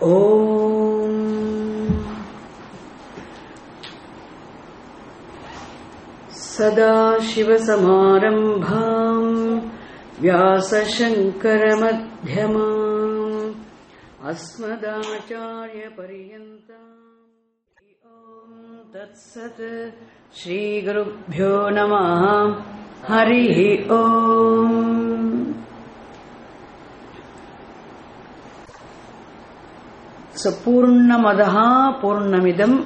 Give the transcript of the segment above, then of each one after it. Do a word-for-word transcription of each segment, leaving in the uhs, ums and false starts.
Om Sadashivasamarambham Vyasashankarammadhyamam Asmadacharya Paryantam Om Tatsat Shri Gurubhyo Namaha Harihi Om. So Purnamadaha Purnamidam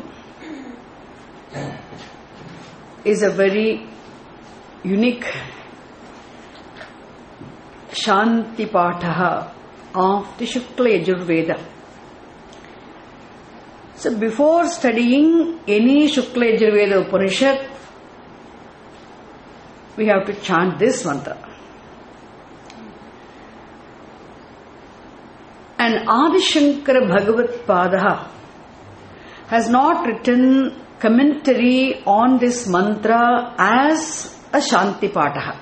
is a very unique Shanti Pathaha of the Shukla Yajurveda. So before studying any Shukla Yajurveda Upanishad, we have to chant this mantra. And Adi Shankara Bhagavad Padaha has not written commentary on this mantra as a Shanti Pataha.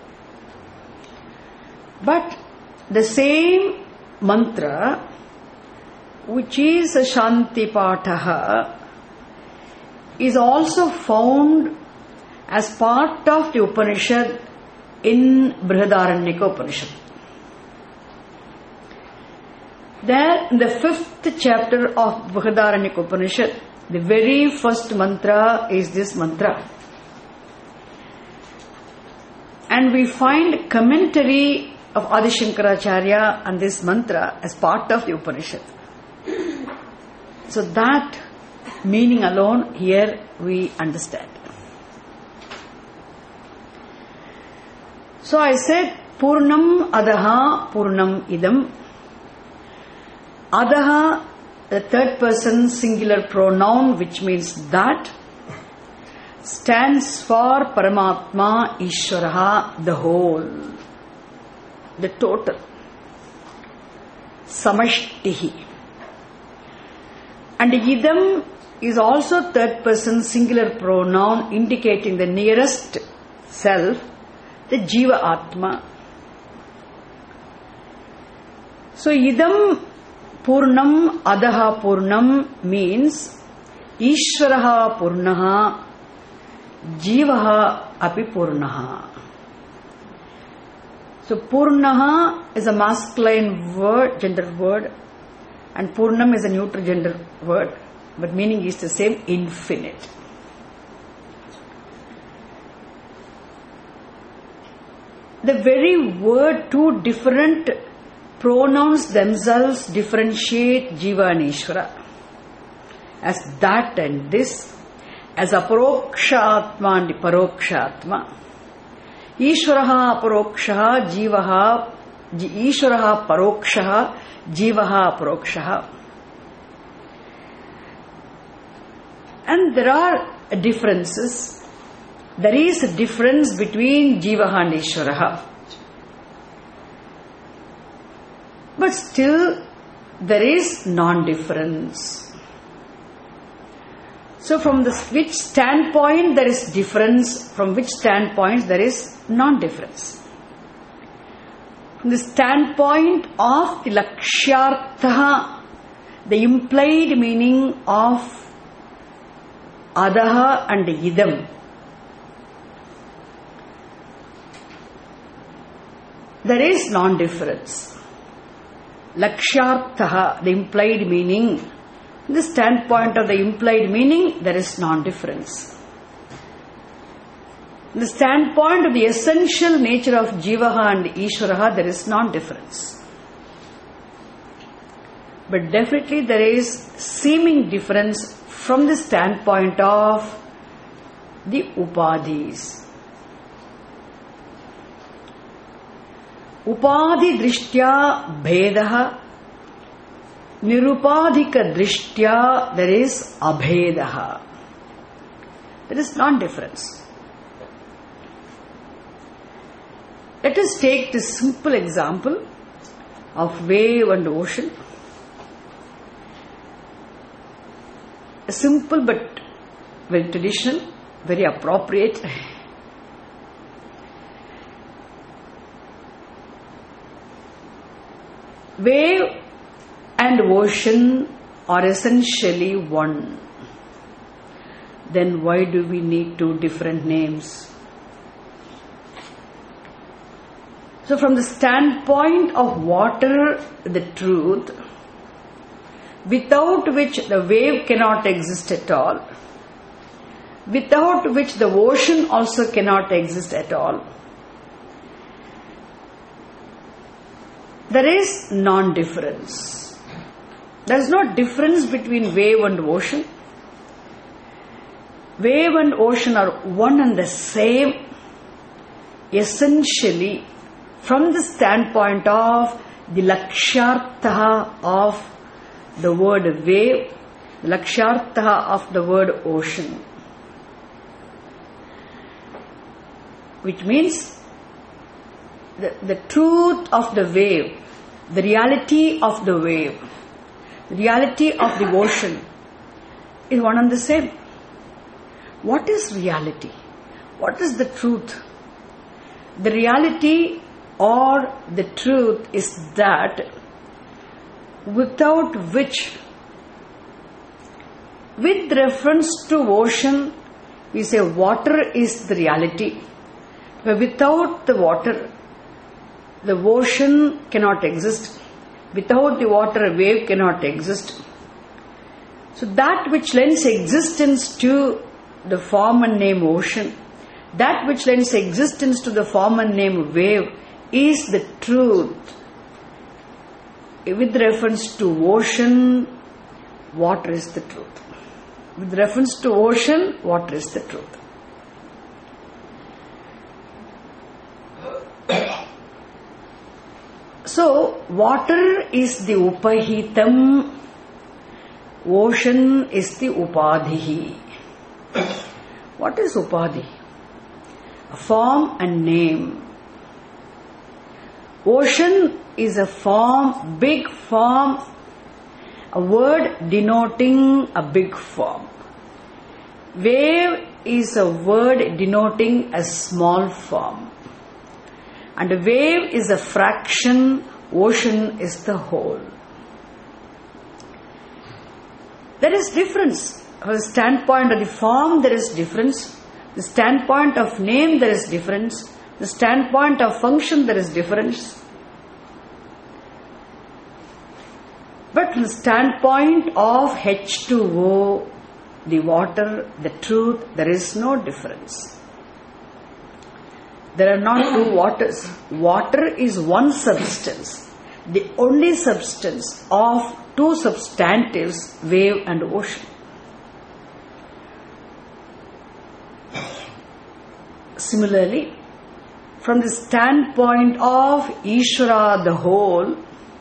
But the same mantra, which is a Shanti Pataha, is also found as part of the Upanishad in Brihadaranyaka Upanishad. There, in the fifth chapter of Brihadaranyaka Upanishad, the very first mantra is this mantra. And we find commentary of Adi Shankaracharya on this mantra as part of the Upanishad. So that meaning alone here we understand. So I said Purnam Adaha Purnam Idam. Adaha, the third person singular pronoun, which means that, stands for Paramatma Ishvaraha, the whole, the total, Samashtihi. And Idam is also third person singular pronoun indicating the nearest self, the Jiva Atma. So Idam Purnam Adaha Purnam means Ishvaraha Purnaha Jivaha Api Purnaha. So Purnaha is a masculine word, gender word, and Purnam is a neutral gender word, but meaning is the same, infinite. The very word, two different pronouns themselves differentiate Jiva and Ishvara as that and this, as Aparoksha Atma and Paroksha Atma. Ishvaraha Aparokshaha, Jivaha, Ishvaraha Parokshaha, Jivaha Aparokshaha. And there are differences. There is a difference between Jivaha and Ishvaraha. But still, there is non-difference. So from the which standpoint there is difference, from which standpoint there is non-difference. From the standpoint of the Lakshyartha, the implied meaning of Adaha and Idam, there is non-difference. Lakshyartha, the implied meaning. From the standpoint of the implied meaning, there is non-difference. From the standpoint of the essential nature of Jivaha and Ishvaraha, there is non-difference. But definitely there is seeming difference from the standpoint of the Upadhis. Upadhi drishtya bhedaha, nirupadhika drishtya there is abhedaha. There is non-difference. Let us take this simple example of wave and ocean. A simple but very traditional, very appropriate. Wave and and ocean are essentially one. Then why do we need two different names? So from the standpoint of water, the truth, without which the wave cannot exist at all, without which the ocean also cannot exist at all, there is non-difference. There is no difference between wave and ocean. Wave and ocean are one and the same, essentially, from the standpoint of the lakshartha of the word wave, the lakshartha of the word ocean. Which means the, the truth of the wave, the reality of the wave, the reality of the ocean is one and the same. What is reality? What is the truth? The reality or the truth is that without which, with reference to ocean, we say water is the reality. But without the water, the ocean cannot exist. Without the water, a wave cannot exist. So that which lends existence to the form and name ocean, that which lends existence to the form and name wave, is the truth. With reference to ocean, water is the truth. With reference to ocean, water is the truth. So, water is the upahitam, ocean is the upadhihi. What is upadhi? A form and name. Ocean is a form, big form, a word denoting a big form. Wave is a word denoting a small form. And a wave is a fraction, ocean is the whole. There is difference. From the standpoint of the form, there is difference. The standpoint of name, there is difference. The standpoint of function, there is difference. But from the standpoint of H two O, the water, the truth, there is no difference. There are not two waters. Water is one substance, the only substance of two substantives, wave and ocean. Similarly, from the standpoint of Ishvara, the whole,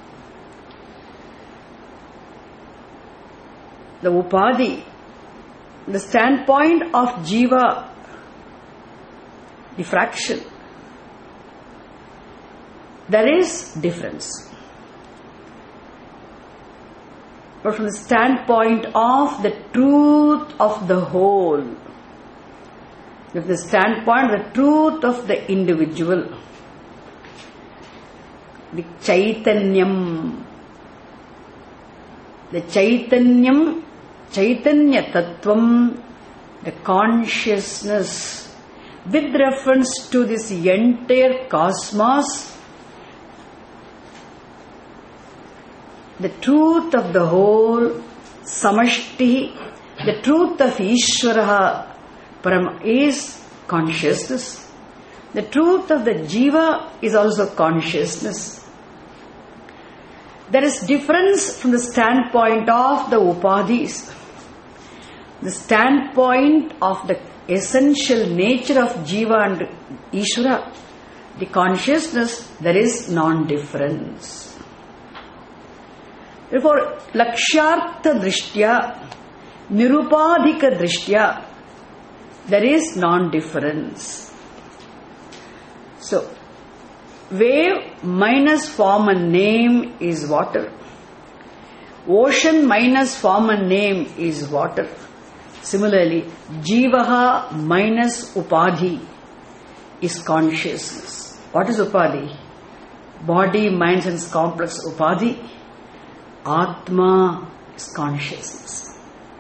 the upadhi, the standpoint of Jiva, the fraction, there is difference. But from the standpoint of the truth of the whole, from the standpoint of the truth of the individual, the Chaitanyam, the Chaitanyam, Chaitanya Tattvam, the consciousness, with reference to this entire cosmos, the truth of the whole, Samashti, the truth of Ishvara, Param, is consciousness. The truth of the Jiva is also consciousness. There is difference from the standpoint of the Upadhis. The standpoint of the essential nature of Jiva and Ishvara, the consciousness, there is non-difference. Therefore, Lakshartha Drishtya, Nirupadhika Drishtya, there is non-difference. So, wave minus form and name is water. Ocean minus form and name is water. Similarly, Jivaha minus Upadhi is consciousness. What is Upadhi? Body, mind, sense complex Upadhi. Atma is consciousness.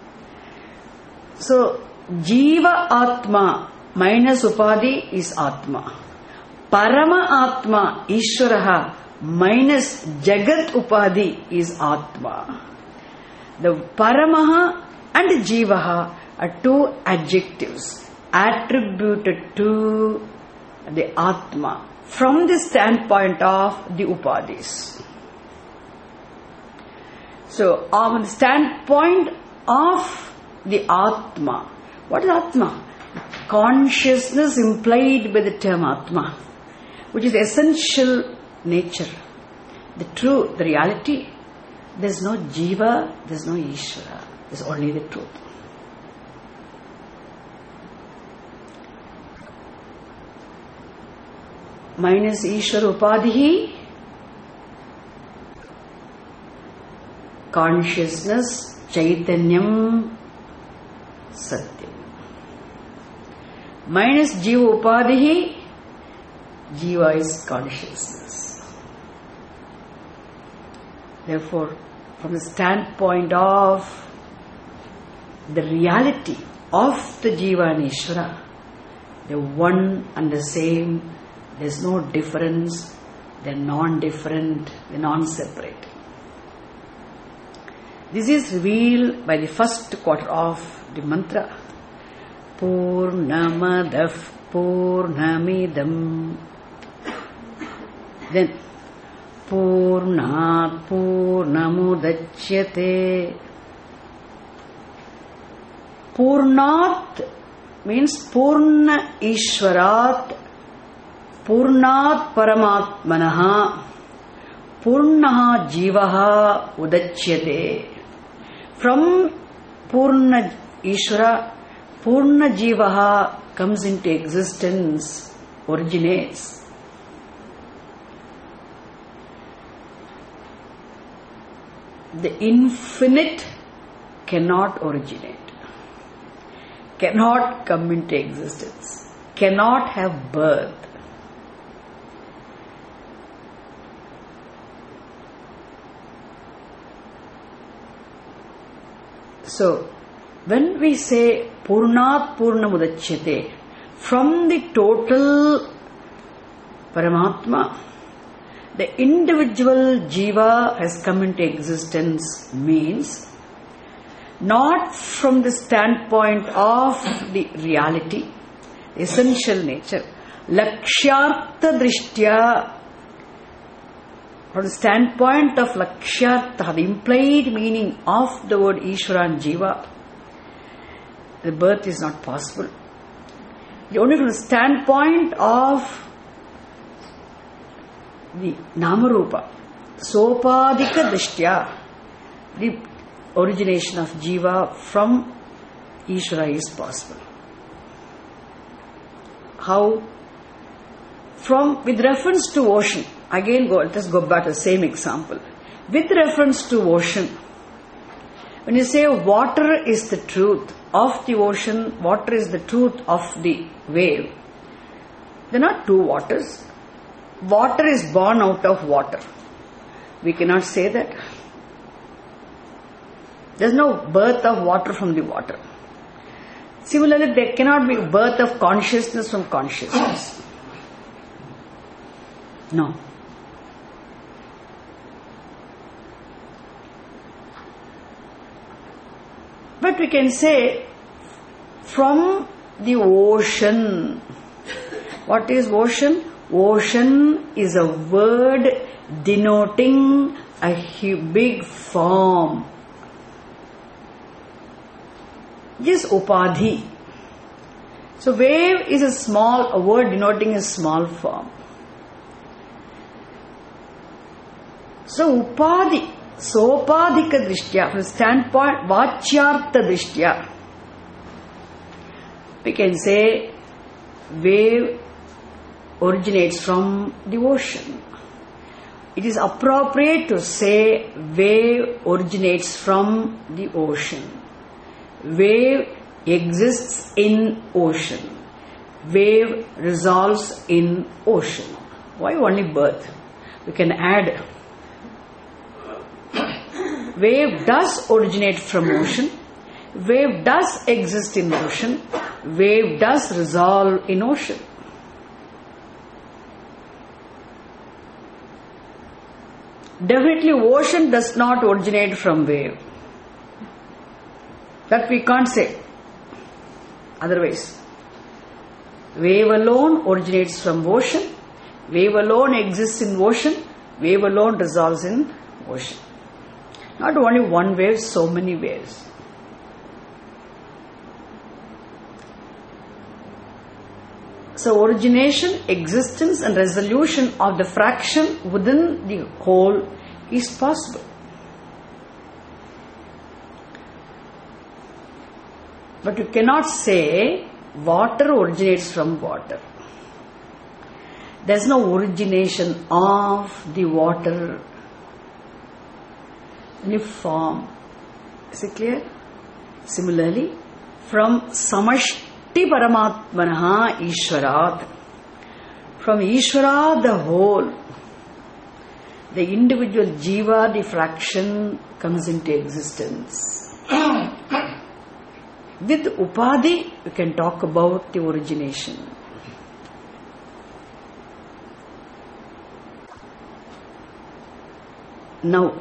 So, Jiva Atma minus Upadhi is Atma. Parama Atma, Ishvaraha, minus Jagat Upadhi is Atma. The Paramaha and Jivaha are two adjectives attributed to the Atma from the standpoint of the Upadhis. So, on the standpoint of the Atma, what is Atma? Consciousness implied by the term Atma, which is essential nature, the truth, the reality. There is no Jiva, there is no Ishvara, there is only the truth. Minus Ishvara Upadhi, consciousness, Chaitanyam, Satyam. Minus Jiva Upadhi, Jiva is consciousness. Therefore, from the standpoint of the reality of the Jiva and Ishvara, they are one and the same. There is no difference. They are non-different. They are non-separate. This is revealed by the first quarter of the mantra. Purnamadav Purnamidam. Then Purnat Purnamudachyate. Purnat means Purna Ishvarat, Purnat Paramatmanaha, Purnaha Jivaha Udachyate. From Purna Ishvara, Purna Jivaha comes into existence, originates. The infinite cannot originate, cannot come into existence, cannot have birth. So, when we say Purnat Purnamudachyate, from the total Paramatma, the individual Jiva has come into existence means not from the standpoint of the reality, the essential nature, Lakshyartha Drishtya, from the standpoint of Lakshyartha, the implied meaning of the word Ishvara and Jiva, the birth is not possible. Only from the standpoint of the Namarupa, Sopadika Drishtya, the origination of Jiva from Ishvara is possible. How? From, with reference to ocean, again go, let us go back to the same example. With reference to ocean, when you say water is the truth of the ocean, water is the truth of the wave, there are not two waters. Water is born out of water. We cannot say that. There is no birth of water from the water. Similarly, there cannot be birth of consciousness from consciousness. No. But we can say from the ocean. What is ocean? Ocean is a word denoting a big form. Yes, Upadhi. So wave is a small, a word denoting a small form. So Upadhi, Sopadhika Drishtya, from the standpoint Vachyartha Drishtya, we can say wave originates from the ocean. It is appropriate to say wave originates from the ocean. Wave exists in ocean. Wave resolves in ocean. Why only birth? We can add Wave does originate from ocean. Wave does exist in ocean. Wave does resolve in ocean. Definitely ocean does not originate from wave. That we can't say. Otherwise, wave alone originates from ocean. Wave alone exists in ocean. Wave alone resolves in ocean. Not only one wave, so many waves. So origination, existence and resolution of the fraction within the whole is possible. But you cannot say water originates from water. There is no origination of the water in a form. Is it clear? Similarly, from Samashti Paramatmanaha Ishwarat, from Ishwara the whole, the individual jiva, the fraction, comes into existence. With Upadhi, we can talk about the origination. Now,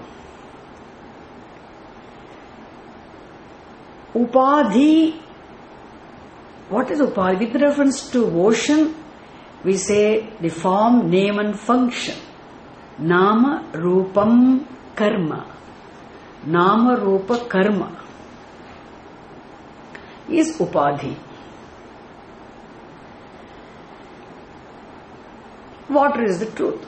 Upadhi, what is Upadhi? With reference to ocean, we say the form, name and function. Nama, Rupam, Karma. Nama, Rupa, Karma is Upadhi. Water is the truth.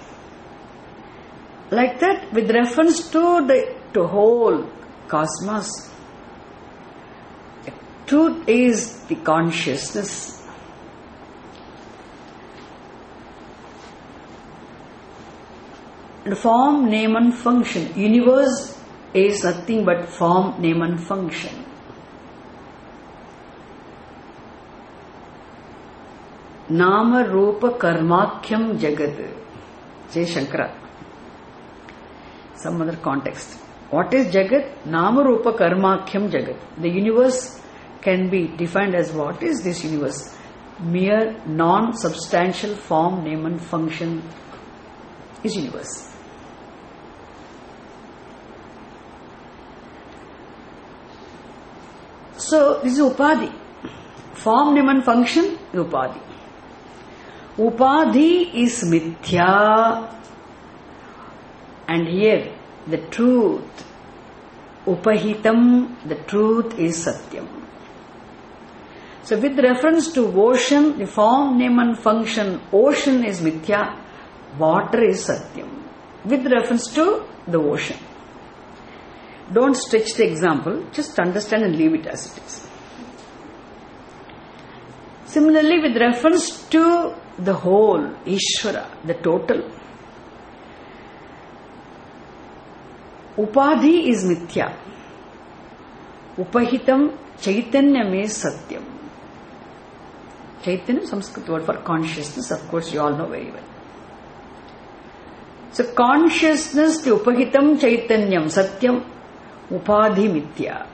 Like that, with reference to the to whole cosmos, truth is the consciousness. The form, name and function. Universe is nothing but form, name and function. Nama Rupa Karmakyam Jagat. Jai Shankara. Some other context. What is Jagat? Nama Rupa Karmakyam Jagat. The universe can be defined as what is this universe? Mere non-substantial form, name and function is universe. So this is Upadhi. Form, name and function is Upadhi. Upadhi is Mithya, and here the truth, Upahitam, the truth is Satyam. So with reference to ocean, the form, name and function, ocean is Mithya, water is Satyam. With reference to the ocean. Don't stretch the example, just understand and leave it as it is. Similarly, with reference to the whole, Ishvara, the total, Upadhi is Mithya. Upahitam, Chaitanyam is Satyam. Chaitanya, Sanskrit word for consciousness, of course you all know very well. So consciousness, the Upahitam, Chaitanyam, Satyam, Upadhi, Mithya.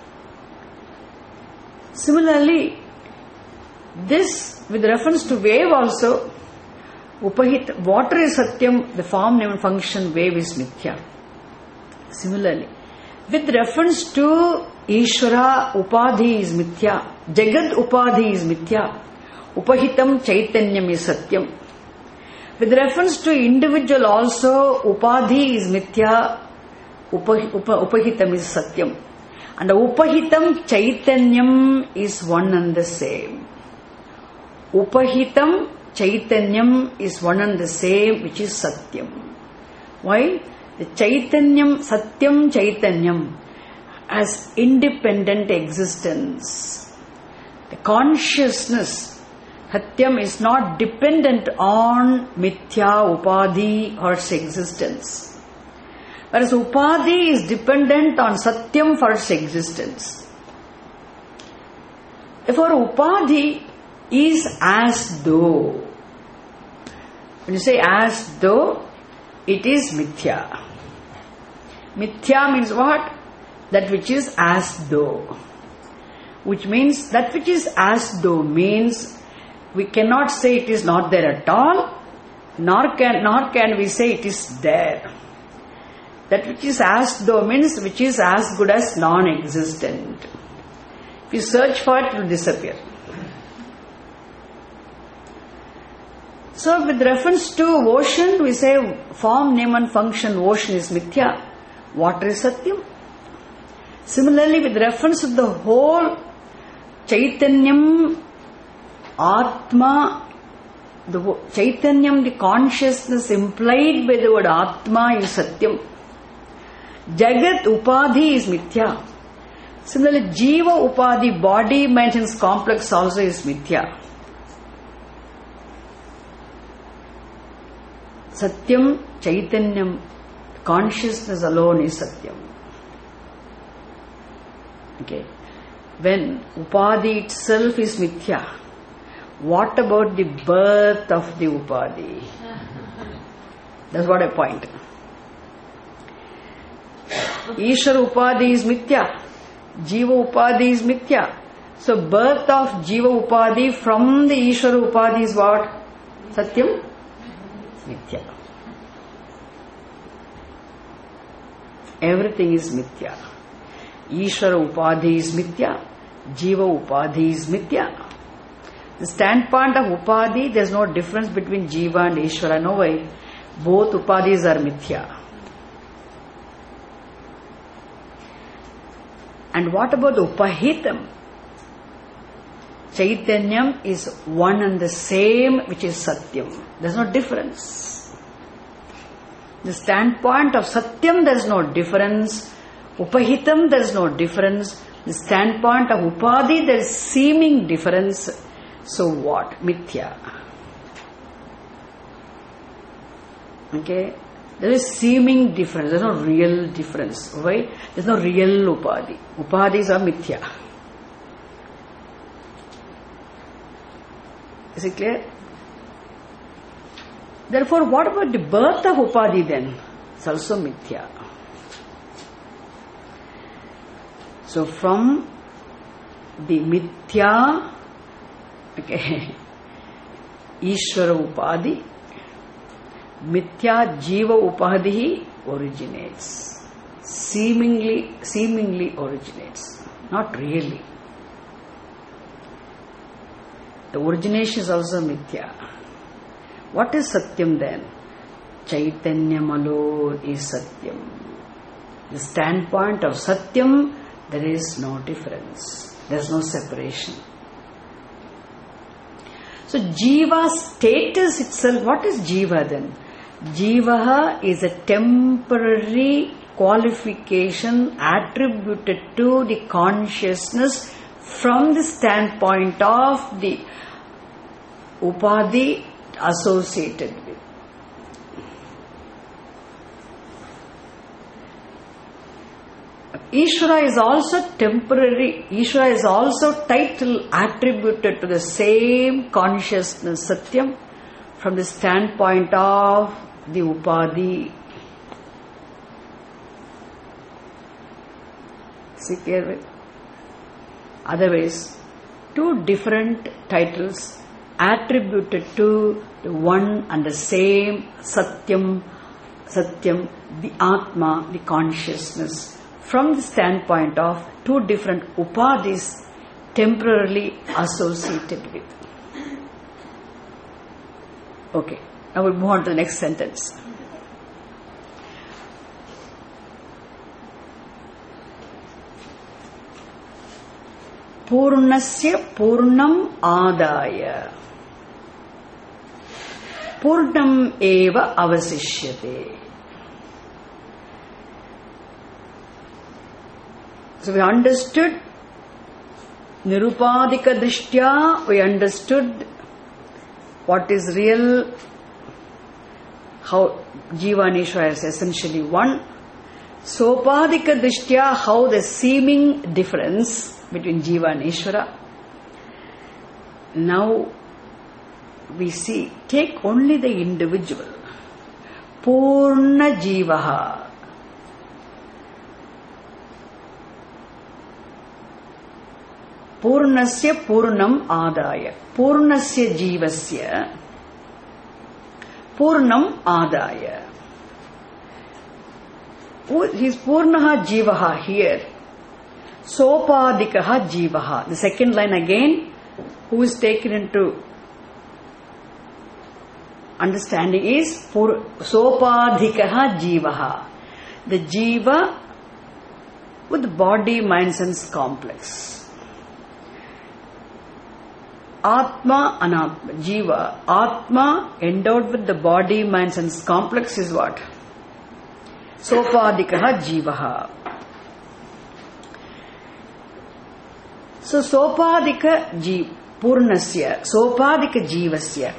Similarly, this with reference to wave also, Upahit, water is Satyam, the form, name and function, wave is Mithya. Similarly, with reference to Ishvara, Upadhi is Mithya, Jagat Upadhi is Mithya, Upahitam Chaitanyam is Satyam. With reference to individual also, Upadhi is Mithya, Upa, Upa, Upahitam is Satyam. And Upahitam Chaitanyam is one and the same. Upahitam Chaitanyam is one and the same, which is Satyam. Why? The Chaitanyam, Satyam Chaitanyam as independent existence. The consciousness, Satyam, is not dependent on Mithya, Upadhi or its existence. Whereas Upadhi is dependent on Satyam for its existence. Therefore, Upadhi is as though. When you say as though, it is Mithya. Mithya means what? That which is as though. Which means that which is as though means we cannot say it is not there at all, nor can, nor can we say it is there. That which is as though means which is as good as non-existent. If you search for it, it will disappear. So with reference to ocean, we say form, name and function. Ocean is mithya. Water is satyam. Similarly, with reference to the whole Chaitanyam, Atma, the Chaitanyam, the consciousness implied by the word Atma is satyam. Jagat Upadhi is mithya. Similarly, Jiva Upadhi, body, mind and complex also is mithya. Satyam, Chaitanyam, consciousness alone is satyam. Okay. When Upadhi itself is mithya, what about the birth of the Upadhi? That's what I point. Ishvara Upadhi is mithya. Jiva Upadhi is mithya. So birth of Jiva Upadhi from the Ishvara Upadhi is what? Satyam? Mithya. Everything is mithya. Ishvara Upadhi is mithya. Jiva Upadhi is mithya. The standpoint of Upadhi, there is no difference between Jiva and Ishvara. No way. Both Upadhis are mithya. And what about Upahitam? Chaitanyam is one and the same, which is Satyam. There is no difference. The standpoint of Satyam, there is no difference. Upahitam, there is no difference. The standpoint of Upadhi, there is seeming difference. So what? Mithya. Okay? There is seeming difference. There is no real difference. Why? There is no real Upadhi. Upadhis are mithya. Is it clear? Therefore, what about the birth of Upadhi then? It's also mithya. So from the mithya, okay, Ishvara Upadhi, mithya Jiva Upadhi originates. Seemingly, seemingly originates. Not really. The origination is also mithya. What is Satyam then? Chaitanyam alone is Satyam. The standpoint of Satyam, there is no difference. There is no separation. So Jiva's status itself, what is Jiva then? Jiva is a temporary qualification attributed to the consciousness from the standpoint of the Upadhi associated with. Ishvara is also temporary. Ishvara is also title attributed to the same consciousness, Satyam, from the standpoint of the Upadhi. See clear? Otherwise, two different titles attributed to the one and the same Satyam, Satyam, the Atma, the consciousness, from the standpoint of two different Upadhis temporarily associated with. Okay, now we'll move on to the next sentence. Purnasya Purnam Adaya Purnam Eva Avasishyate. So we understood Nirupadika Drishtya, we understood what is real, how Jiva and Ishvara is essentially one. Sopadika Drishtya, how the seeming difference between Jiva and Ishvara. Now we see, take only the individual. Purna Jivaha. Purnasya Purnam Adaya. Purnasya Jivasya Purnam Adaya. His Purnaha Jivaha here. Sopadikaha Jivaha. The second line again, who is taken into understanding is Sopadikaha Jivaha. The Jiva with body, mind, sense complex. Atma, Anatma, Jiva. Atma endowed with the body, mind, sense complex is what? Sopadikaha Jivaha. So, Sopadika Jiva, Purnasya, Sopadika Jivasya.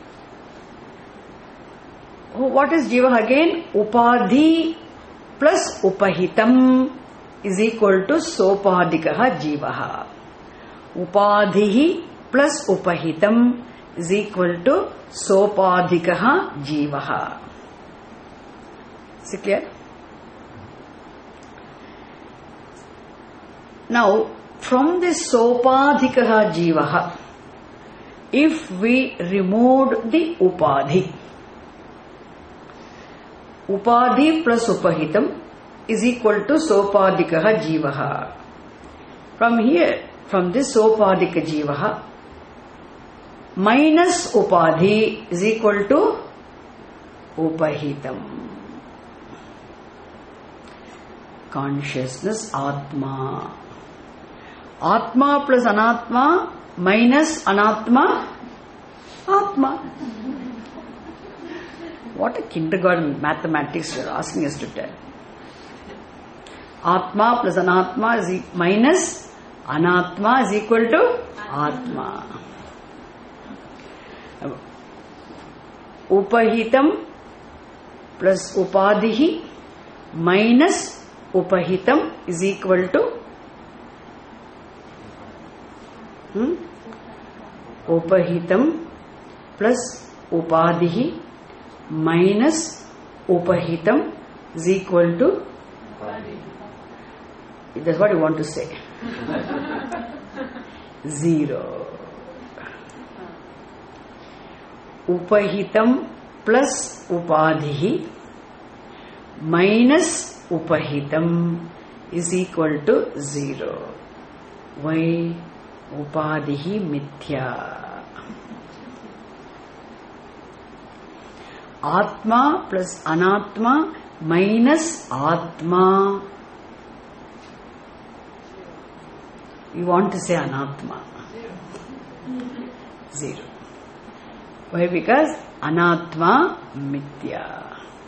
What is Jiva again? Upadhi plus Upahitam is equal to Sopadikaha Jivaha. Upadhihi plus Upahitam is equal to Sopadikaha Jivaha. Is it clear? Now, from this Sopadikaha Jivaha, if we removed the Upadhi, Upadhi plus Upahitam is equal to Sopadikaha Jivaha. From here, from this Sopadika Jivaha, minus Upadhi is equal to Upahitam. Consciousness, Atma. Atma plus Anatma minus Anatma, Atma. What a kindergarten mathematics you are asking us to tell. Atma plus Anatma is e- minus Anatma is equal to Atma. Upahitam plus Upadhihi minus Upahitam is equal to hmm? Upahitam plus Upadhihi minus Upahitam is equal to that's what you want to say. Zero. Upahitam plus Upadhihi minus Upahitam is equal to zero. Why? Upadhihi mithya. Atma plus Anatma minus Atma. You want to say Anatma. Zero. Why? Because Anatma mithya.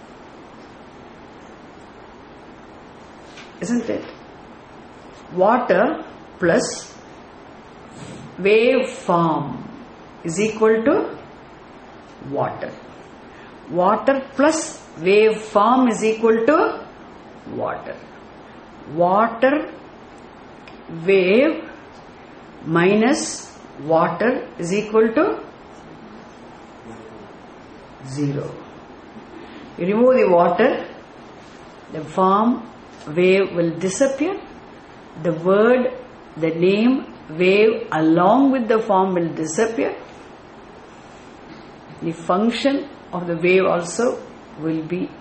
Isn't it? Water plus wave form is equal to water. Water plus wave form is equal to water. Water wave minus water is equal to zero. You remove the water, the form wave will disappear. The word, the name wave along with the form will disappear. The function of the wave also will be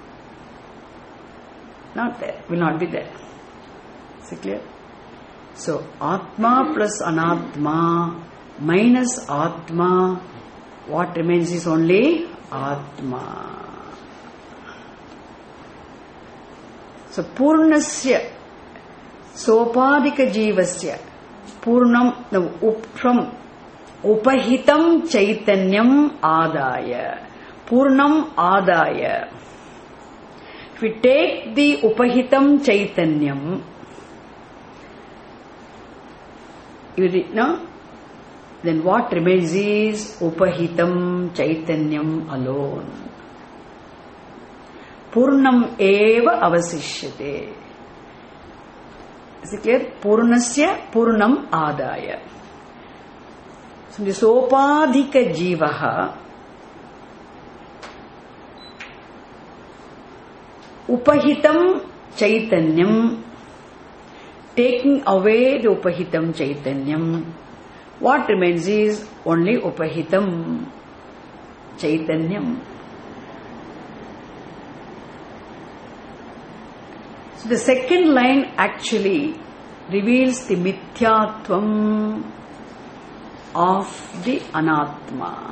not there, will not be there. Is it clear? So, Atma plus Anatma minus Atma, what remains is only Atma. So, Purnasya, Sopadika Jivasya, Purnam, no, up, from Upahitam Chaitanyam Adaya, Purnam Adaya. If we take the Upahitam Chaitanyam, you know, then what remains is Upahitam Chaitanyam alone. Purnam eva avasishyate. Is it clear? Purnasya Purnam Adaya. So the Sopadika Jivaha Upahitam Chaitanyam taking away the Upahitam Chaitanyam, what remains is only Upahitam Chaitanyam. So the second line actually reveals the mithyatvam of the anatma.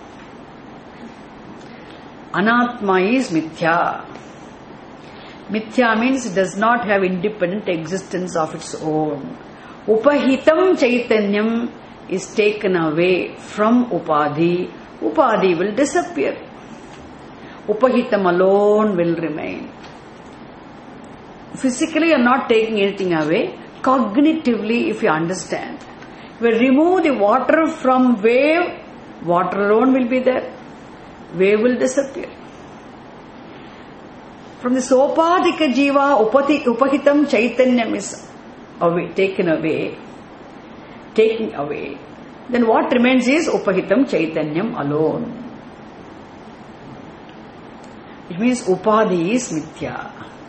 Anatma is mithya. Mithya means it does not have independent existence of its own. Upahitam Chaitanyam is taken away from Upadhi. Upadhi will disappear. Upahitam alone will remain. Physically you are not taking anything away. Cognitively, if you understand, if you remove the water from wave, water alone will be there. Wave will disappear. From the sopadika jiva, upati, upahitam chaitanyam is away, taken away, taken away. Then what remains is upahitam chaitanyam alone. It means upadhi is mithya.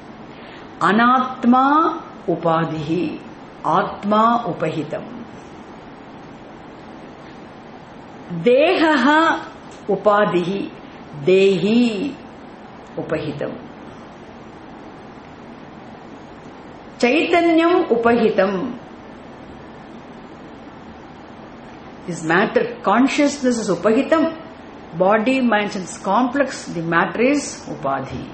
Anatma upadhihi, atma upahitam. Dehaha upadhihi, dehi upahitam. Chaitanyam upahitam. This matter, consciousness is upahitam. Body, mind, and complex, the matter is upadhi.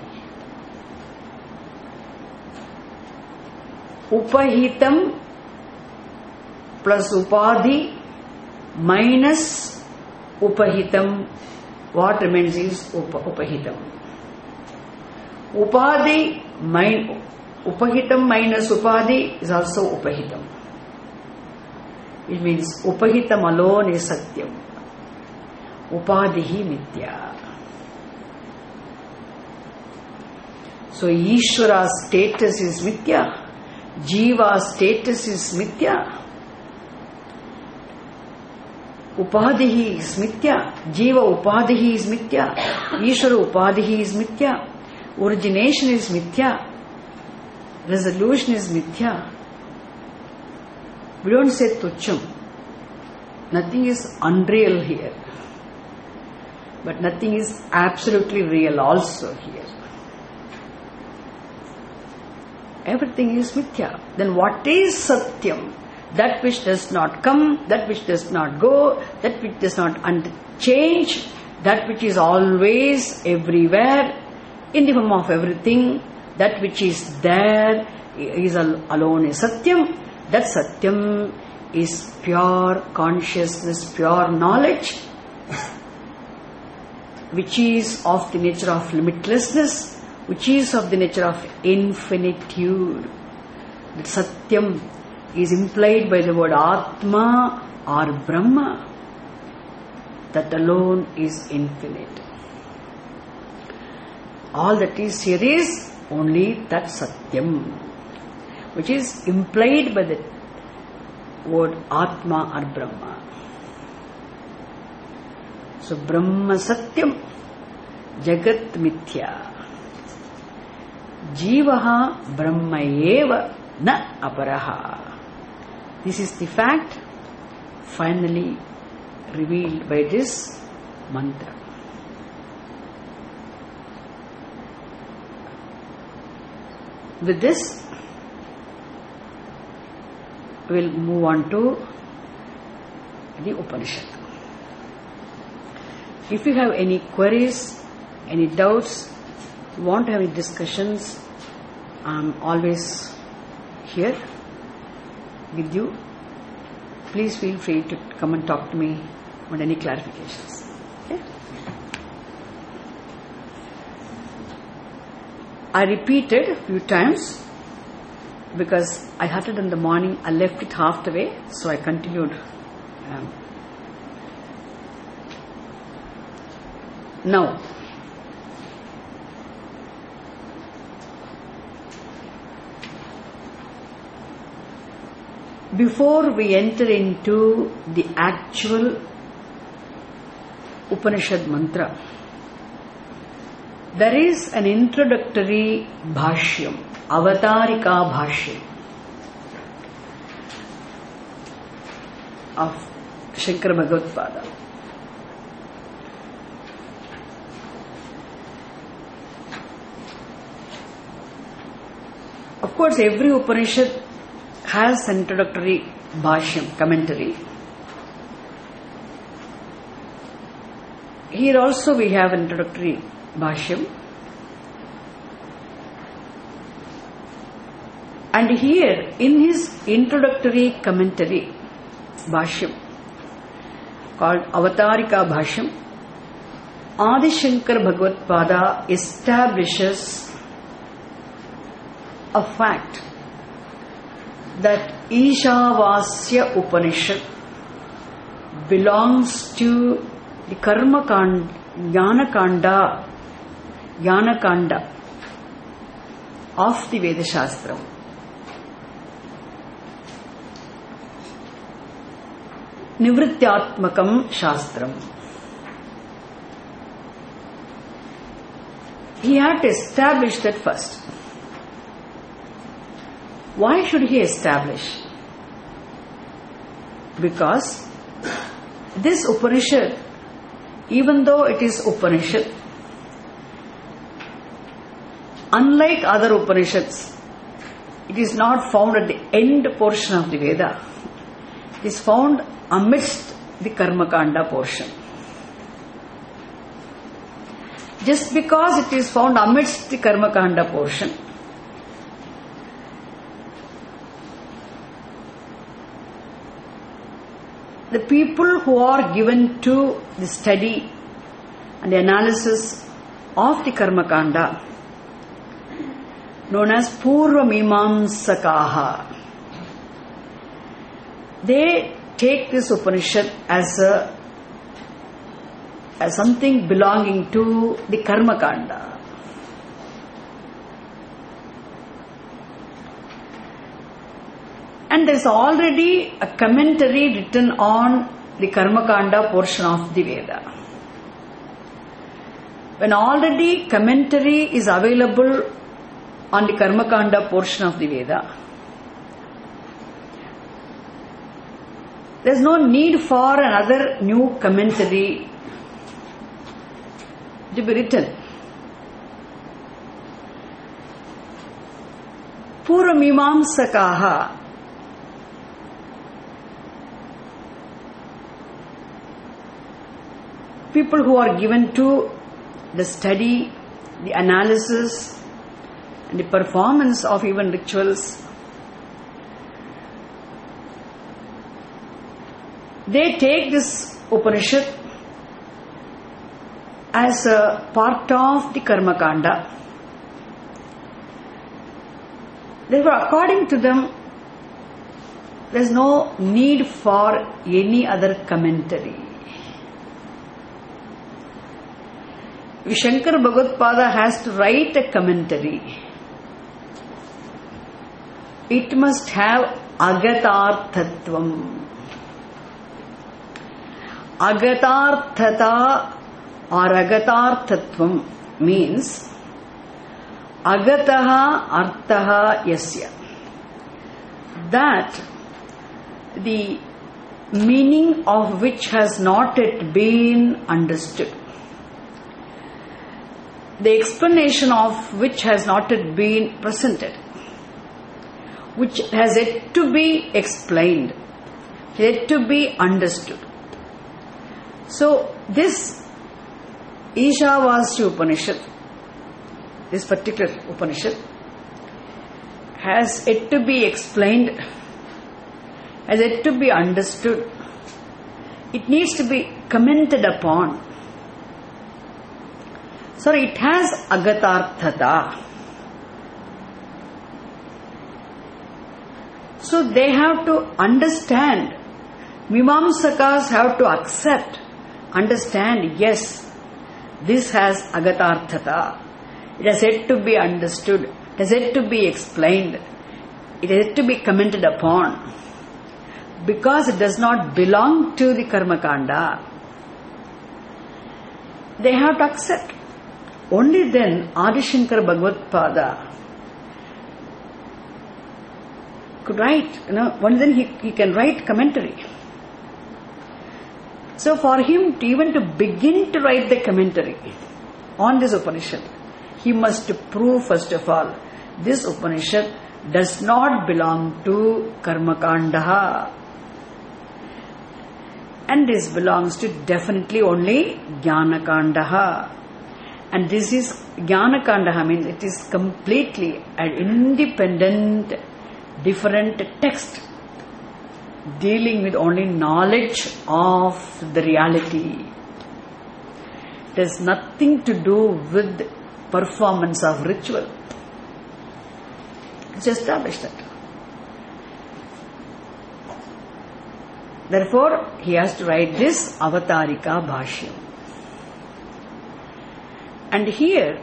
Upahitam plus upadhi minus upahitam, what remains is up, upahitam. Upadhi min, upahitam minus upadhi is also upahitam. It means upahitam alone is satyam. Upadhihi mithya. So Ishvara's status is mithya. Jiva's status is mithya. Upadhihi is mithya. Jiva upadhihi is mithya. Ishvara upadhihi is mithya. Origination is mithya. Resolution is mithya. We don't say tucham. Nothing is unreal here. But nothing is absolutely real also here. Everything is mithya. Then what is satyam? That which does not come, that which does not go, that which does not change, that which is always everywhere, in the form of everything, that which is there is alone is satyam. That satyam is pure consciousness, pure knowledge, which is of the nature of limitlessness, which is of the nature of infinitude. That satyam is implied by the word Atma or Brahma. That alone is infinite. All that is here is only that satyam, which is implied by the word Atma or Brahma. So Brahma satyam, Jagat mithya. Jivaha Brahma eva na aparaha. This is the fact finally revealed by this mantra. With this, we will move on to the Upanishad. If you have any queries, any doubts, want to have any discussions, I am always here with you. Please feel free to come and talk to me on any clarifications. Okay? I repeated a few times because I had it in the morning. I left it half the way, so I continued. Um, now, before we enter into the actual Upanishad mantra, there is an introductory bhashyam, avatarika bhashyam. of Shankara Bhagavad-pada. Of course, every Upanishad has an introductory bhashyam, commentary. Here also we have introductory bhashyam. And here, in his introductory commentary, bhashyam, called Avatarika Bhashyam, Adi Shankara Bhagavad-pada establishes a fact that Ishavasya Upanishad belongs to the Karma Kanda, Jnana Kanda, Jnana Kanda of the Veda Shastram. Nivrityatmakam Shastram. He had to establish that first. Why should he establish? Because this Upanishad, even though it is Upanishad, unlike other Upanishads, it is not found at the end portion of the Veda. It is found amidst the Karmakanda portion. Just because it is found amidst the Karmakanda portion, the people who are given to the study and the analysis of the Karmakanda, known as Purva Mimamsakaha, they take this Upanishad as a as something belonging to the Karmakanda. And there is already a commentary written on the Karmakanda portion of the Veda. When already commentary is available on the Karmakanda portion of the Veda, there is no need for another new commentary to be written. Purva Mimamsakaha, people who are given to the study, the analysis, and the performance of even rituals, they take this Upanishad as a part of the Karmakanda. Therefore, according to them, there is no need for any other commentary. If Shankara Bhagavad-pada has to write a commentary, it must have Agatarthatvam. Agatarthata or Agatarthatvam means Agataha Arthaha Yasya. That the meaning of which has not yet been understood, the explanation of which has not yet been presented, which has yet to be explained, yet to be understood. So this Ishavasya Upanishad, this particular Upanishad, has yet to be explained, has yet to be understood. It needs to be commented upon. So it has Agatarthata. So they have to understand. Mimamsakas have to accept, understand, yes, this has Agatarthata. It has yet to be understood. It has yet to be explained. It has yet to be commented upon. Because it does not belong to the Karmakanda, they have to accept. Only then Adi Shankara Bhagavad-pada could write, you know, only then he, he can write commentary. So for him to even to begin to write the commentary on this Upanishad, he must prove first of all, this Upanishad does not belong to Karmakanda. And this belongs to definitely only Jnanakandaha. And this is Jnanakandaha means it is completely an independent, different text dealing with only knowledge of the reality. It has nothing to do with performance of ritual. It's established that. Therefore, he has to write this Avatarika Bhashyam. And here,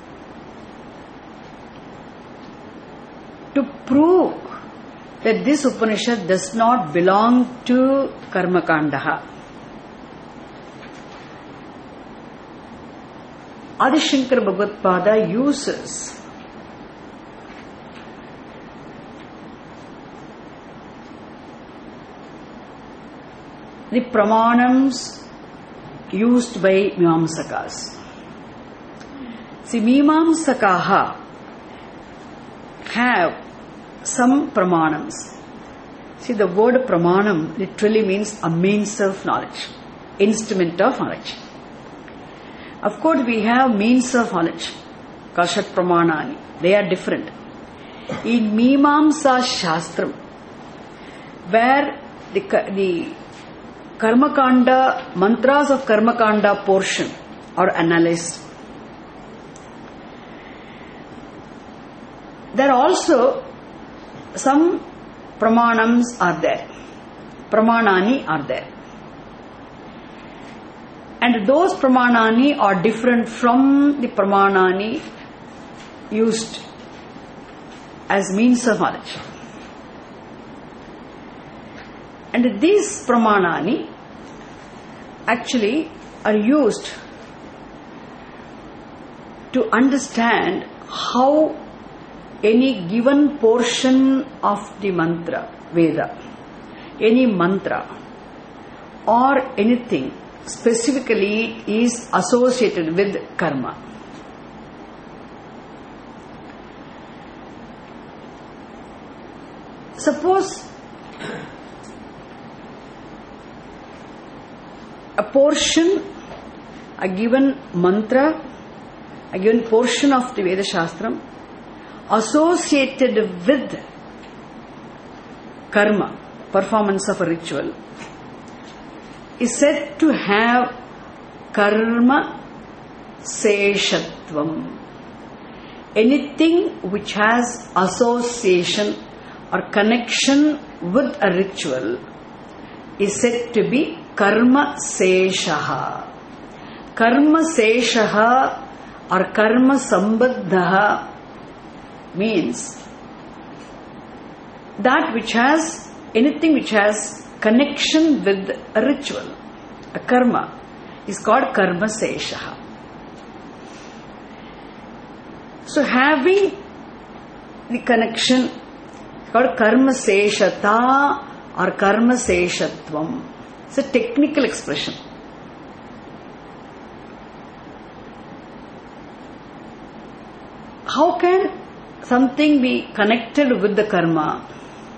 to prove that this Upanishad does not belong to Karmakandaha, Adi Shankara Bhagavad-pada uses the pramanams used by Mimamsakas. See, Mimamsakaha have some pramanams. See, the word pramanam literally means a means of knowledge, instrument of knowledge. Of course, we have means of knowledge, Kashat Pramanani. They are different. In Mimamsa Shastram, where the, the Karmakanda, mantras of Karmakanda portion are analyzed, there are also some pramanams are there. Pramanani are there. And those pramanani are different from the pramanani used as means of knowledge. And these pramanani actually are used to understand how any given portion of the mantra, Veda, any mantra or anything specifically is associated with karma. Suppose a portion, a given mantra, a given portion of the Veda Shastram associated with karma, performance of a ritual, is said to have karma seshatvam. Anything which has association or connection with a ritual is said to be karma seshaha. Karma seshaha or karma sambaddhaha means that which has, anything which has connection with a ritual, a karma, is called karma seshaha. So having the connection is called karma seshata or karma seshatvam. It's a technical expression. How can something be connected with the karma?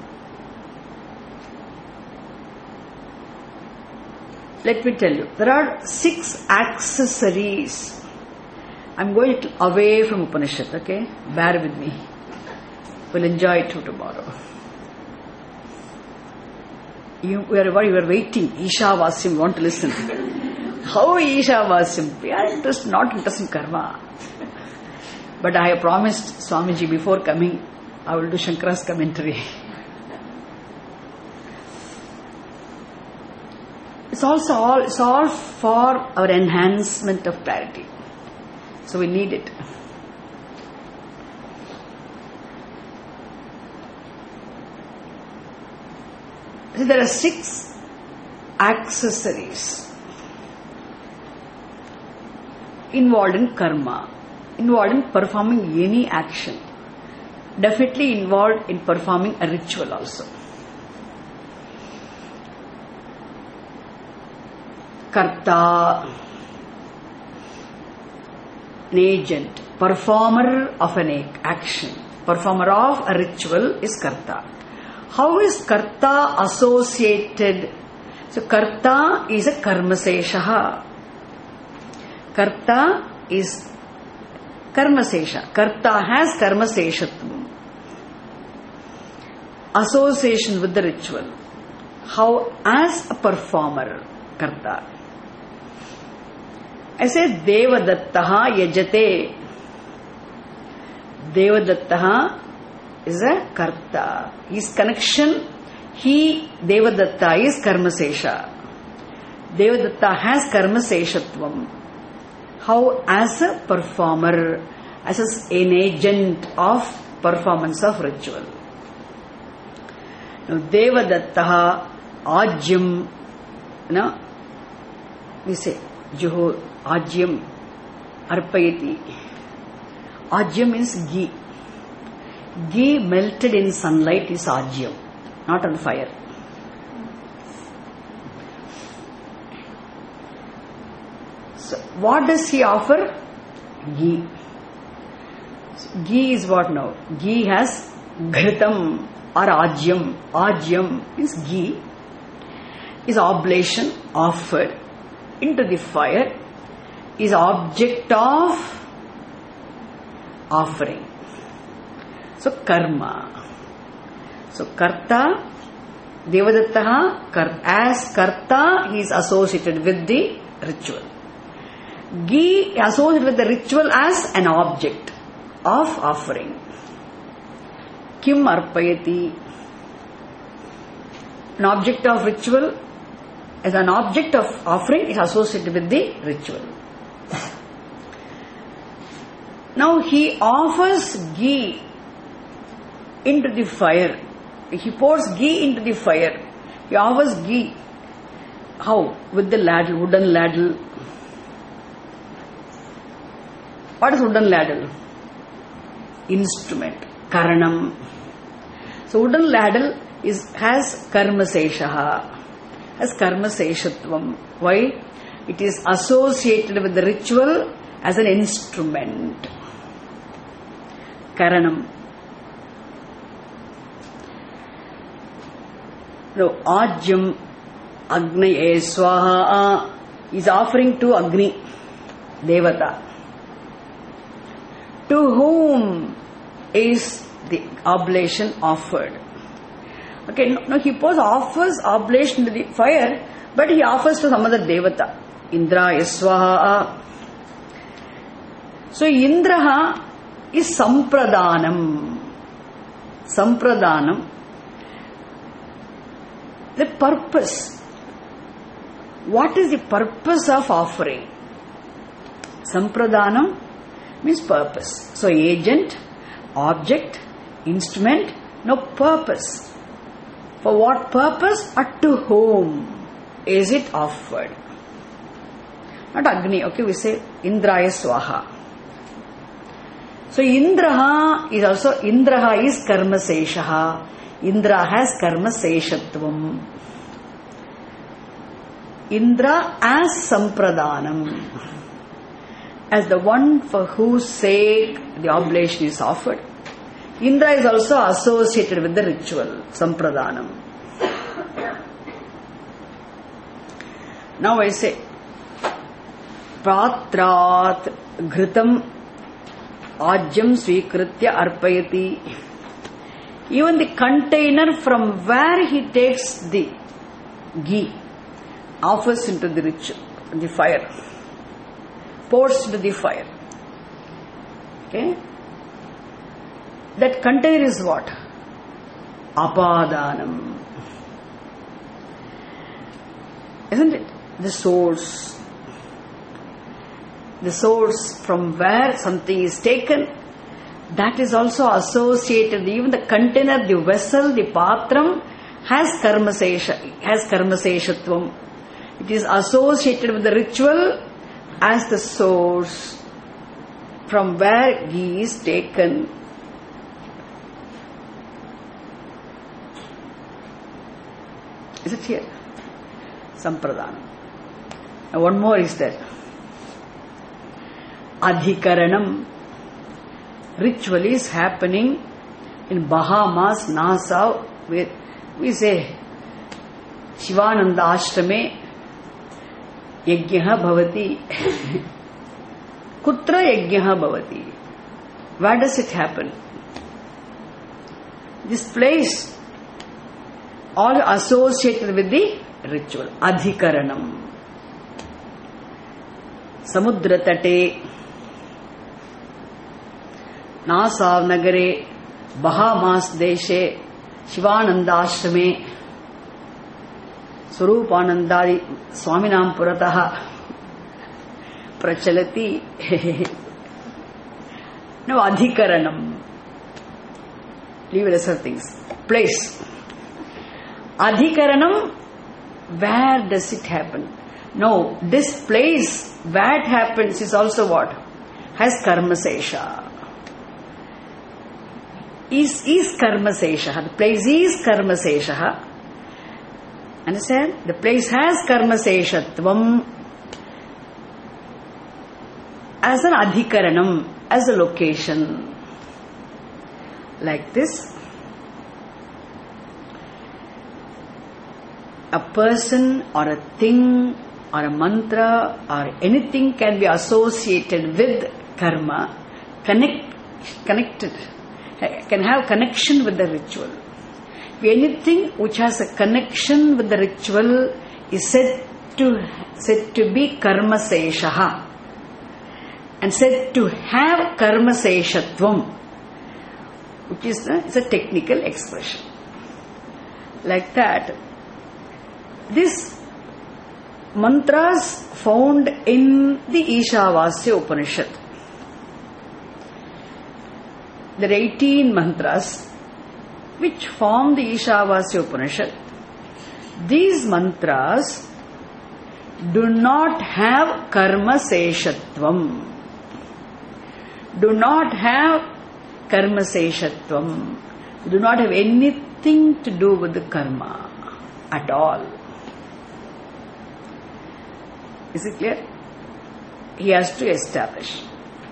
Let me tell you, there are six accessories. I'm going to away from Upanishad, okay? Bear with me. We'll enjoy it tomorrow. You were, you were waiting. Isha-vasyam, want to listen. How Isha-vasyam? We are interested, not interested in karma. But I have promised Swamiji before coming, I will do Shankara's commentary. It's also all, it's all for our enhancement of clarity. So we need it. So there are six accessories involved in karma, involved in performing any action, definitely involved in performing a ritual also. karta, an agent, performer of an action, performer of a ritual is karta. How is karta associated? So karta is a karmasesha. Karta is karmasesha. Karta has karmaseshatvam. Association with the ritual. How as a performer, karta. I say Devadattaha yajate. Devadattaha is a karta. His connection, he, Devadatta, is karmasesha. Devadatta has karmaseshatvam. How as a performer, as an agent of performance of ritual. Now, Devadattaha ajyam, no, we say, Juhu ajyam arpayati. Ajyam means ghee. Ghee melted in sunlight is ajyam, not on fire. So, what does he offer? Ghee. Ghee is what now? Ghee has ghritam or ajyam. Ajyam means ghee. Is oblation offered into the fire, is object of offering. So karma. So karta, Devadattaha, as karta, he is associated with the ritual. Ghee associated with the ritual as an object of offering. Kim arpayati, an object of ritual, as an object of offering is associated with the ritual. Now he offers ghee into the fire. He pours ghee into the fire. He offers ghee. How? With the ladle, wooden ladle. What is wooden ladle? Instrument. Karanam. So wooden ladle is has karmasesha. Has karmaseshatvam. Why? It is associated with the ritual as an instrument. Karanam. Now, Ajyam Agni Swaha is offering to Agni, Devata. To whom is the oblation offered? Okay, no, no, he pours offers oblation to the fire, but he offers to some other Devata. Indra Swaha. So, Indraha is Sampradanam. Sampradanam. The purpose. What is the purpose of offering? Sampradanam means purpose. So, agent, object, instrument, no purpose. For what purpose or to whom is it offered? Not Agni, okay, we say Indraya Swaha. So, Indraha is also, Indraha is Karmaseshaha. Indra has Karmaseshatvam. Indra as Sampradanam. As the one for whose sake the oblation is offered. Indra is also associated with the ritual, Sampradanam. Now I say, Pratrat Ghritam Ajyam Svikritya Arpayati. Even the container from where he takes the ghee offers into the ritual, the fire, pours into the fire. Okay? That container is what? Apadanam. Isn't it? The source. The source from where something is taken, that is also associated. Even the container, the vessel, the patram has karmasesha, has karmaseshatvam. It is associated with the ritual as the source from where ghee is taken. Is it here? Sampradanam. Now one more is there. Adhikaranam. Ritual is happening in Bahamas, Nassau, where we say Shivananda Ashrame Yajnaha Bhavati. Kutra Yajnaha Bhavati. Where does it happen? This place all associated with the ritual. Adhikaranam. Samudra Tate, Nassau Nagare, Bahamas Deshe, Shivananda Ashrame, Swarupanandadi Swaminam Purataha Prachalati. Now Adhikaranam. Leave lesser things. Place. Adhikaranam, where does it happen? No, this place where it happens is also what? Has Karmasesha. Is, is Karmasesha. The place is Karmasesha. Understand? The place has Karmaseshatvam as an Adhikaranam, as a location. Like this. A person or a thing or a mantra or anything can be associated with karma, connect, connected, can have connection with the ritual. Anything which has a connection with the ritual is said to said to be karmaseshaha and said to have karmaseshatvam, which is a, it's a technical expression. Like that, this mantras found in the Ishavasya Upanishad. There are eighteen mantras which form the Ishavasya Upanishad. These mantras do not have karma seshatvam. Do not have karma seshatvam. Do not have anything to do with the karma at all. Is it clear? He has to establish.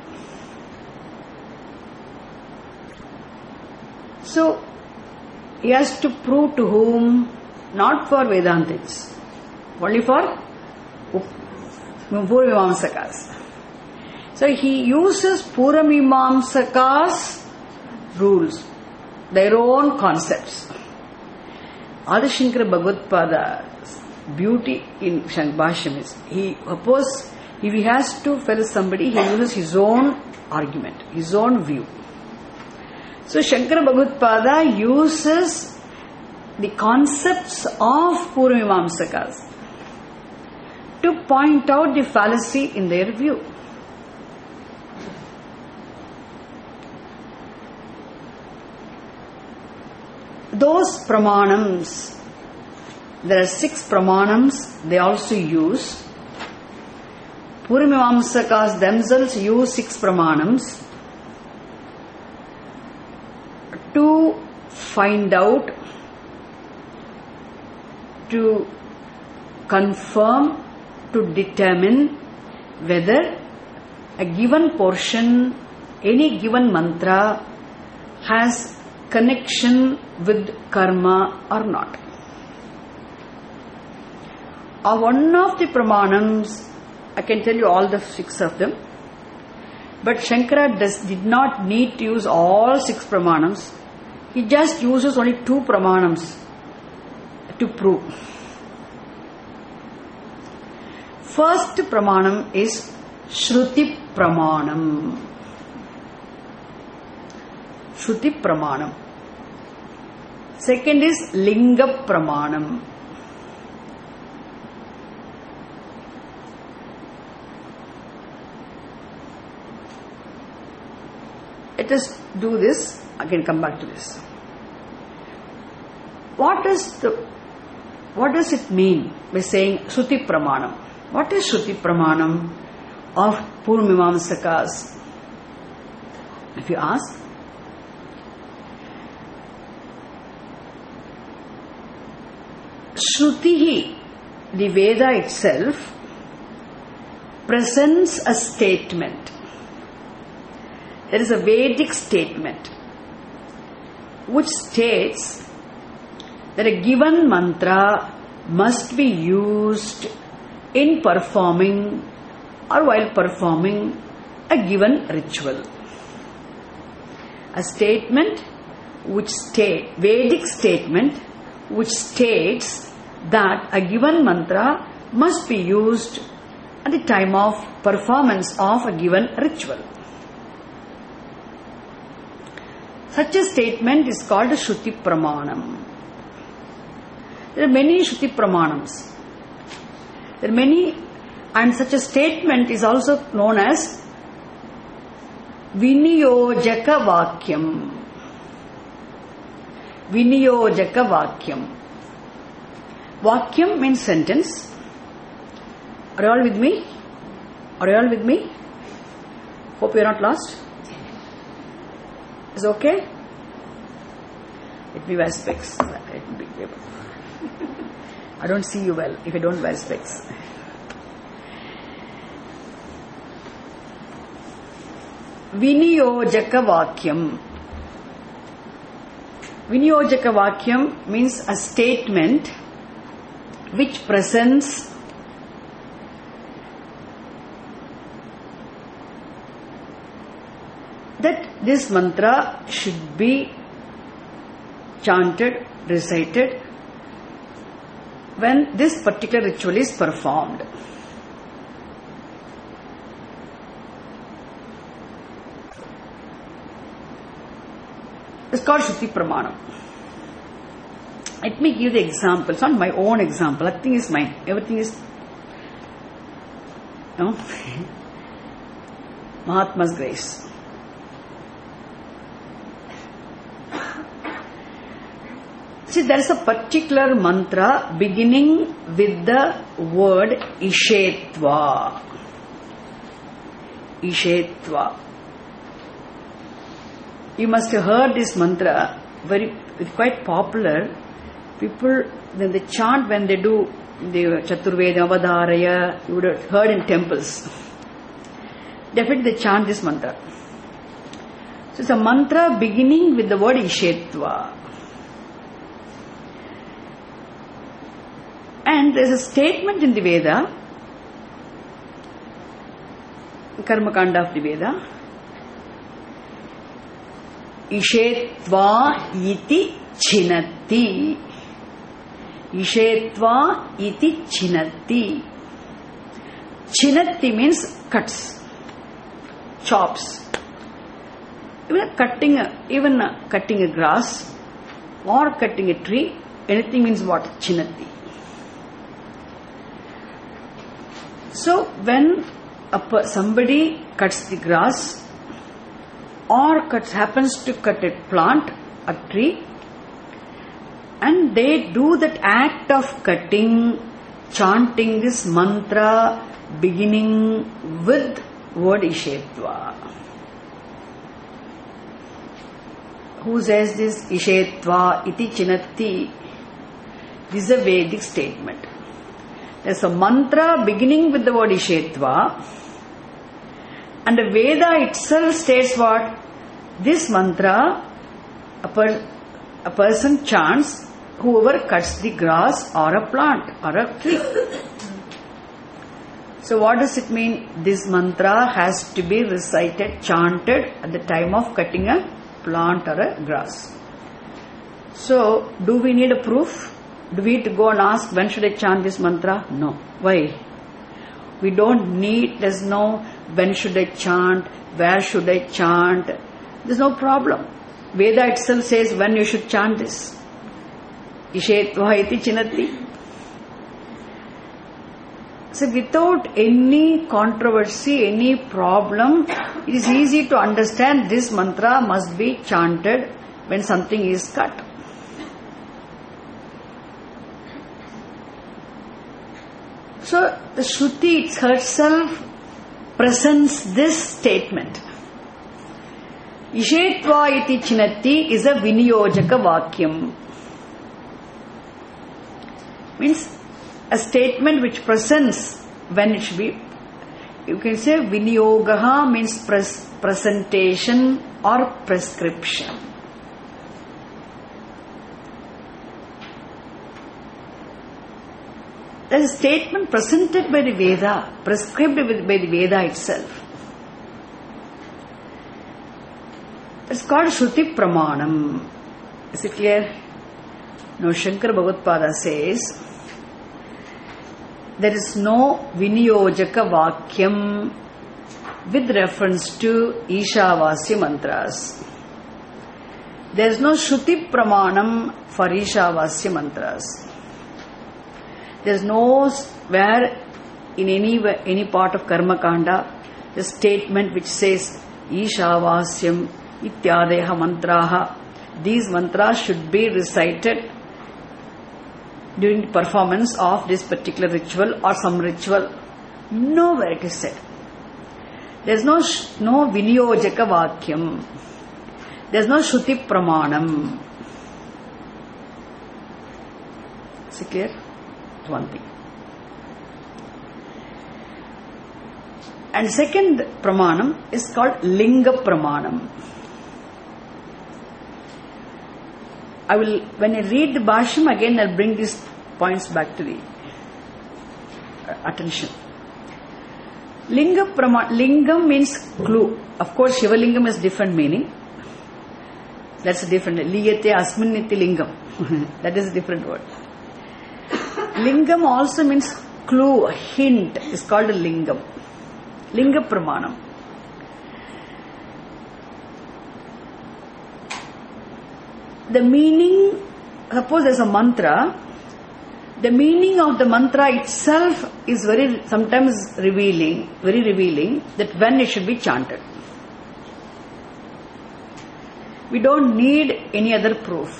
So, he has to prove to whom? Not for Vedantins, only for Purvamimamsakas. So, he uses Purvamimamsakas' rules, their own concepts. Adi Shankara Bhagavad-pada's beauty in Bhashyam is, he suppose if he has to tell somebody, he uses his own argument, his own view. So Shankara Bhagavad-pada uses the concepts of Purvamimamsakas to point out the fallacy in their view. Those pramanams, there are six pramanams they also use. Purvamimamsakas themselves use six pramanams to find out, to confirm, to determine whether a given portion, any given mantra has connection with karma or not. Or one of the pramanams, I can tell you all the six of them, but Shankara does, did not need to use all six pramanams. He just uses only two pramanams to prove. First pramanam is Shruti pramanam. Shruti pramanam. Second is Linga pramanam. Let us do this. I can come back to this. What is the what does it mean by saying Shruti pramanam? What is Shruti pramanam of Purvamimamsakas? If you ask, Shrutihi, the Veda itself, presents a statement. There is a Vedic statement which states that a given mantra must be used in performing or while performing a given ritual. A statement which state, Vedic statement which states that a given mantra must be used at the time of performance of a given ritual. Such a statement is called a Shruti Pramanam. There are many Shruti Pramanams. There are many, and such a statement is also known as Viniyojaka Vakyam. Viniyojaka Vakyam. Vakyam means sentence. Are you all with me? Are you all with me? Hope you are not lost. Is it okay? Let me wear specs. Let me be able. I don't see you well if I don't wear specs. Viniyojaka Vakyam. Viniyojaka Vakyam means a statement which presents that this mantra should be chanted, recited when this particular ritual is performed. It's called Shruti Pramanam. Let me give the example. It's not my own example. Nothing is mine. Everything is, no? Mahatma's grace. See, there is a particular mantra beginning with the word Ishetva. Ishetva. You must have heard this mantra, very quite popular. People, when they chant, when they do the Chaturveda Avadharaya, you would have heard in temples. Definitely they chant this mantra. So it's a mantra beginning with the word Ishetva. And there is a statement in the Veda, Karma Kanda of the Veda, Ishetva iti chinati. Ishetva iti chinati. Chinati means cuts, chops. Even cutting a, even a, cutting a grass or cutting a tree, anything means what? Chinati. So when a, somebody cuts the grass or cuts, happens to cut a plant, a tree, and they do that act of cutting, chanting this mantra beginning with word Ishetva. Who says this? Ishetva iti chinati. This is a Vedic statement. There's a mantra beginning with the word Ishetva, and the Veda itself states what? This mantra, a, per, a person chants, whoever cuts the grass or a plant or a tree. So what does it mean? This mantra has to be recited, chanted at the time of cutting a plant or a grass. So, do we need a proof? Do we need to go and ask, when should I chant this mantra? No. Why? We don't need, there's no, when should I chant, where should I chant. There's no problem. Veda itself says when you should chant this. Ishetva iti chinati. So without any controversy, any problem, it is easy to understand this mantra must be chanted when something is cut. So the Shruti herself presents this statement. Ishetva iti chinati is a Viniyojaka Vakyam. Means a statement which presents when it should be you can say Vinyogaha means pres- presentation or prescription. That is a statement presented by the Veda, prescribed by the Veda itself. It's called Shruti Pramanam. Is it clear? Now Shankara Bhagavad says, there is no Vinyojaka Vakyam with reference to Ishavasya mantras. There is no Shruti Pramanam for Ishavasya mantras. There is no where in any any part of Karma Kanda the statement which says Ishavasyam Ityadeha mantraha. These mantras should be recited during the performance of this particular ritual or some ritual. Nowhere it is said. There is no no Vinyojaka Vakyam. There is no Shruti Pramanam. Is it clear? One thing. And second pramanam is called Linga Pramanam. I will, when I read the Bhashyam again, I'll bring these points back to the attention. Linga Pramanam, Lingam means clue. Of course, Shiva Lingam has different meaning. That's a different. Liyate asminniti lingam. That is a different word. Lingam also means clue, hint, is called a lingam. Linga Pramanam. The meaning, suppose there's a mantra, the meaning of the mantra itself is very, sometimes revealing, very revealing, that when it should be chanted. We don't need any other proof.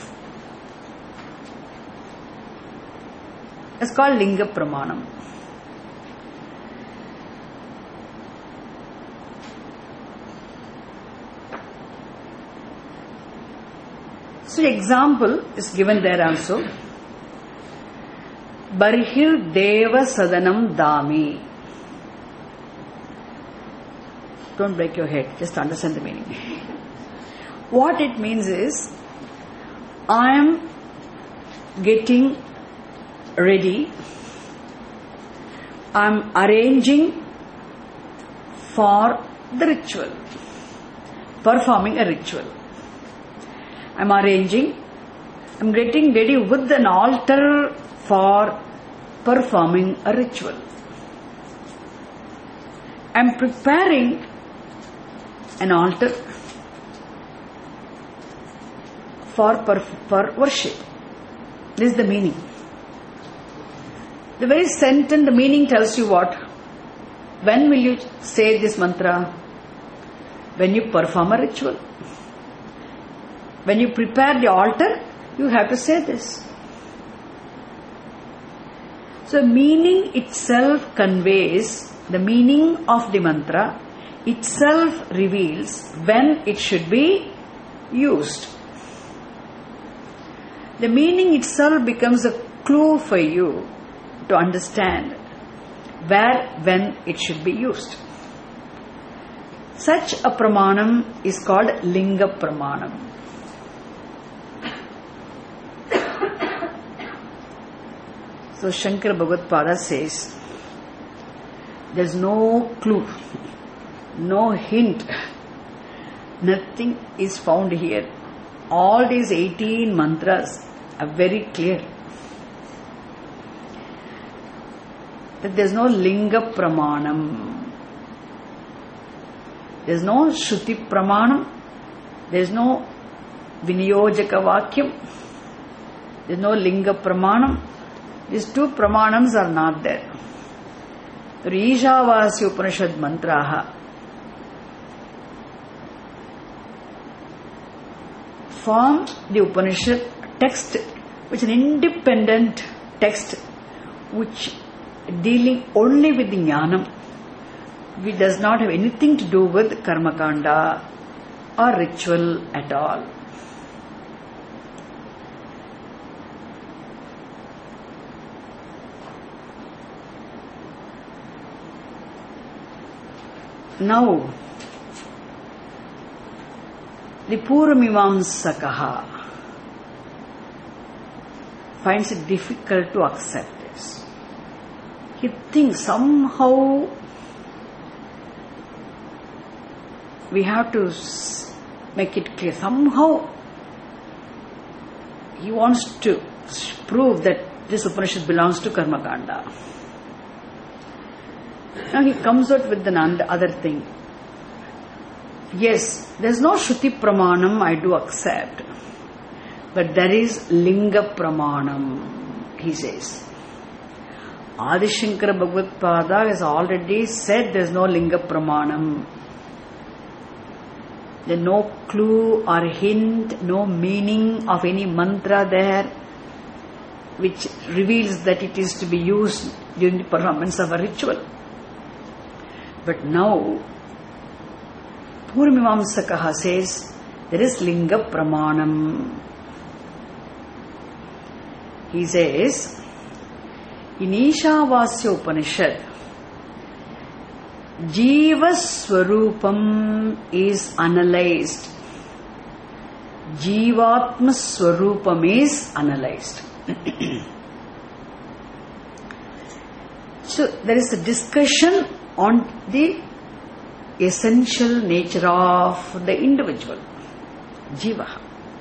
It's called Linga Pramanam. So example is given there also. Barhir Deva Sadanam Dami. Don't break your head, just understand the meaning. What it means is, I am getting ready, I am arranging for the ritual, performing a ritual. I am arranging, I am getting ready with an altar for performing a ritual. I am preparing an altar for, for worship. This is the meaning. The very sentence, the meaning tells you what? When will you say this mantra? When you perform a ritual. When you prepare the altar, you have to say this. So meaning itself conveys, the meaning of the mantra itself reveals when it should be used. The meaning itself becomes a clue for you to understand where, when it should be used. Such a pramanam is called Linga Pramanam. So Shankara Bhagavad says, there is no clue, no hint, nothing is found here. All these eighteen mantras are very clear. That there is no Linga Pramanam. There is no Shruti Pramanam. There is no Vinyojaka Vakyam. There is no Linga Pramanam. These two pramanams are not there. The Ishavasya Upanishad mantraha form the Upanishad text, which is an independent text which dealing only with the jnanam, which does not have anything to do with karmakanda or ritual at all. Now, the Purvamimamsakaha finds it difficult to accept this. He thinks somehow we have to make it clear. Somehow he wants to prove that this Upanishad belongs to Karma Kanda. Now he comes out with another other thing. Yes, there is no Shruti Pramanam, I do accept. But there is Linga Pramanam, he says. Adi Shankara Bhagavad Pada has already said there is no Linga Pramanam. There is no clue or hint, no meaning of any mantra there which reveals that it is to be used during the performance of a ritual. But now, Purvamimamsakaha says there is Linga Pramanam. He says, in Ishavasya Upanishad, Jiva Swarupam is analyzed. Jivatma Swarupam is analyzed. So there is a discussion on the essential nature of the individual, Jivaha.